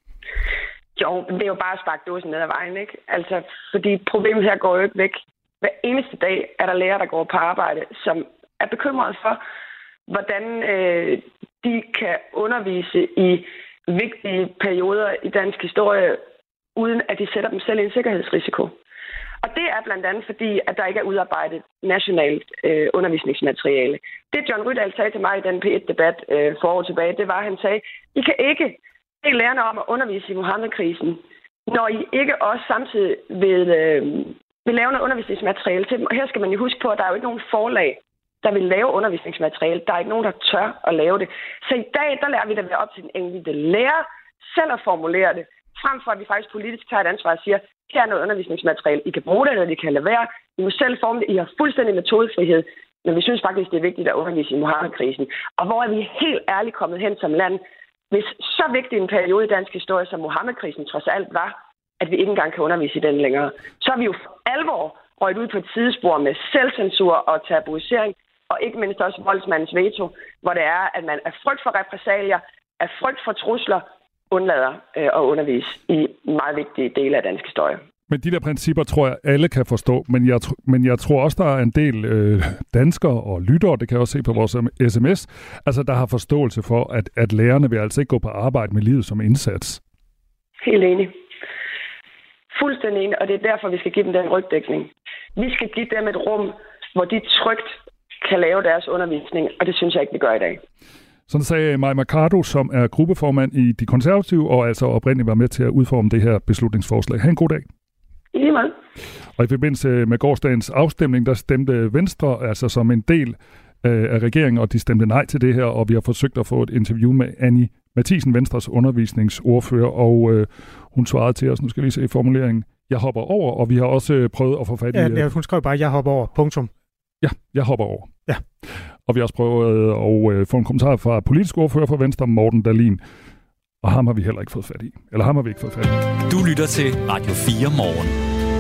Jo, det er jo bare at sparke dåsen ned ad vejen, ikke? Altså, fordi problemet her går jo ikke væk. Hver eneste dag er der lærere, der går på arbejde, som er bekymrede for, hvordan de kan undervise i vigtige perioder i dansk historie, uden at de sætter dem selv i en sikkerhedsrisiko. Og det er blandt andet fordi, at der ikke er udarbejdet nationalt undervisningsmateriale. Det John Rydahl sagde til mig i den P1-debat for år tilbage, det var, at han sagde, I kan ikke bede lærerne om at undervise i Muhammed-krisen, når I ikke også samtidig vil lave noget undervisningsmateriale til dem. Og her skal man jo huske på, at der er jo ikke nogen forlag, der vil lave undervisningsmateriale. Der er ikke nogen, der tør at lave det. Så i dag, der lærer vi det op til den enkelte lærer selv at formulere det, frem for at vi faktisk politisk tager et ansvar og siger, her er noget undervisningsmateriale, I kan bruge det, eller I kan lade være. I må selv forme det. I har fuldstændig metodefrihed. Men vi synes faktisk, det er vigtigt at undervise i Muhammed-krisen. Og hvor er vi helt ærligt kommet hen som land, hvis så vigtig en periode i dansk historie, som Muhammed-krisen trods alt var, at vi ikke engang kan undervise i den længere. Så er vi jo for alvor røget ud på et sidespor med selvcensur og tabuisering, og ikke mindst også voldsmandens veto, hvor det er, at man af frygt for repressalier, af frygt for trusler, undlader at undervise i meget vigtige dele af dansk historie. Men de der principper tror jeg, alle kan forstå, men jeg tror også, der er en del danskere og lyttere, det kan jeg også se på vores sms, altså der har forståelse for, at lærerne vil altså ikke gå på arbejde med livet som indsats. Helt enig. Fuldstændig enig, og det er derfor, vi skal give dem den rygdækning. Vi skal give dem et rum, hvor de trygt kan lave deres undervisning, og det synes jeg ikke, vi gør i dag. Sådan sagde Mai Mercado, som er gruppeformand i De Konservative, og altså oprindeligt var med til at udforme det her beslutningsforslag. Ha' en god dag. I lige meget. Og i forbindelse med gårsdagens afstemning, der stemte Venstre altså som en del af regeringen, og de stemte nej til det her, og vi har forsøgt at få et interview med Annie Matthiesen, Venstres undervisningsordfører, og hun svarede til os, nu skal vi se formuleringen, jeg hopper over, og vi har også prøvet at få fat i... Ja, hun skrev bare, jeg hopper over, punktum. Ja, jeg hopper over. Ja. Og vi har også prøvet at få en kommentar fra politisk ordfører for Venstre, Morten Dahlin. Og ham har vi heller ikke fået fat i. Eller ham har vi ikke fået fat i. Du lytter til Radio 4 Morgen.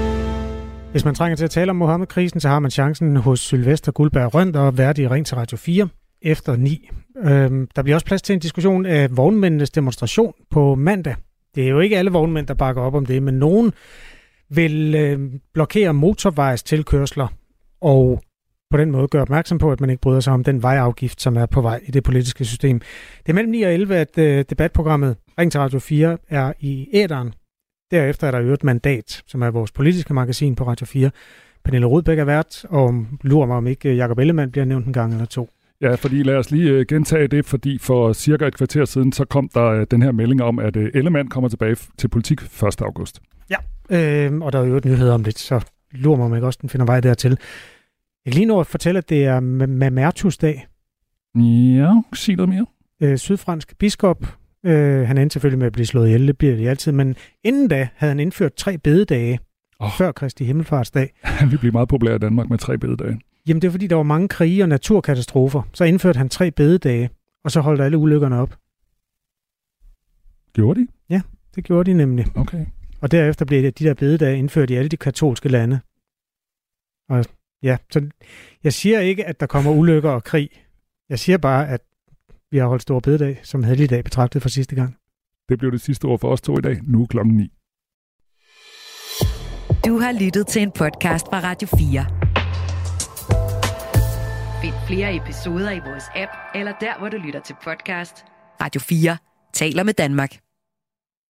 Hvis man trænger til at tale om Muhammed-krisen, så har man chancen hos Sylvester Guldberg Rønt og vært i Ring til Radio 4 efter 9. Der bliver også plads til en diskussion af vognmændenes demonstration på mandag. Det er jo ikke alle vognmænd, der bakker op om det, men nogen vil blokere motorvejstilkørsler og på den måde gøre opmærksom på, at man ikke bryder sig om den vejafgift, som er på vej i det politiske system. Det er mellem 9 og 11, at debatprogrammet Ring til Radio 4 er i æteren. Derefter er der øvrigt Mandat, som er vores politiske magasin på Radio 4. Pernille Rudbæk er vært, og lurer mig om ikke Jakob Ellemann bliver nævnt en gang eller to. Ja, fordi lad os lige gentage det, fordi for cirka et kvarter siden, så kom der den her melding om, at Ellemann kommer tilbage til politik 1. august. Ja, og der er jo et nyhed om det, så lurer mig om ikke også, den finder vej dertil. Jeg kan lige nå at fortælle, at det er Mamertusdag. Ja, sig noget mere. Sydfransk biskop. Han endte selvfølgelig med at blive slået ihjel, det bliver det altid, men inden da havde han indført 3 bededage før Kristi Himmelfartsdag. Han vil blive meget populær i Danmark med 3 bededage. Jamen det er fordi, der var mange krige og naturkatastrofer. Så indførte han 3 bededage, og så holdt alle ulykkerne op. Gjorde de? Ja, det gjorde de nemlig. Okay. Og derefter blev de der bededage indført i alle de katolske lande. Og ja, så jeg siger ikke, at der kommer ulykker og krig. Jeg siger bare, at vi har holdt store bededag, som helligdag betragtet for sidste gang. Det blev det sidste ord for os 2 i dag. Nu 9:00. Du har lyttet til en podcast fra Radio 4. Find flere episoder i vores app, eller der, hvor du lytter til podcast. Radio 4 taler med Danmark.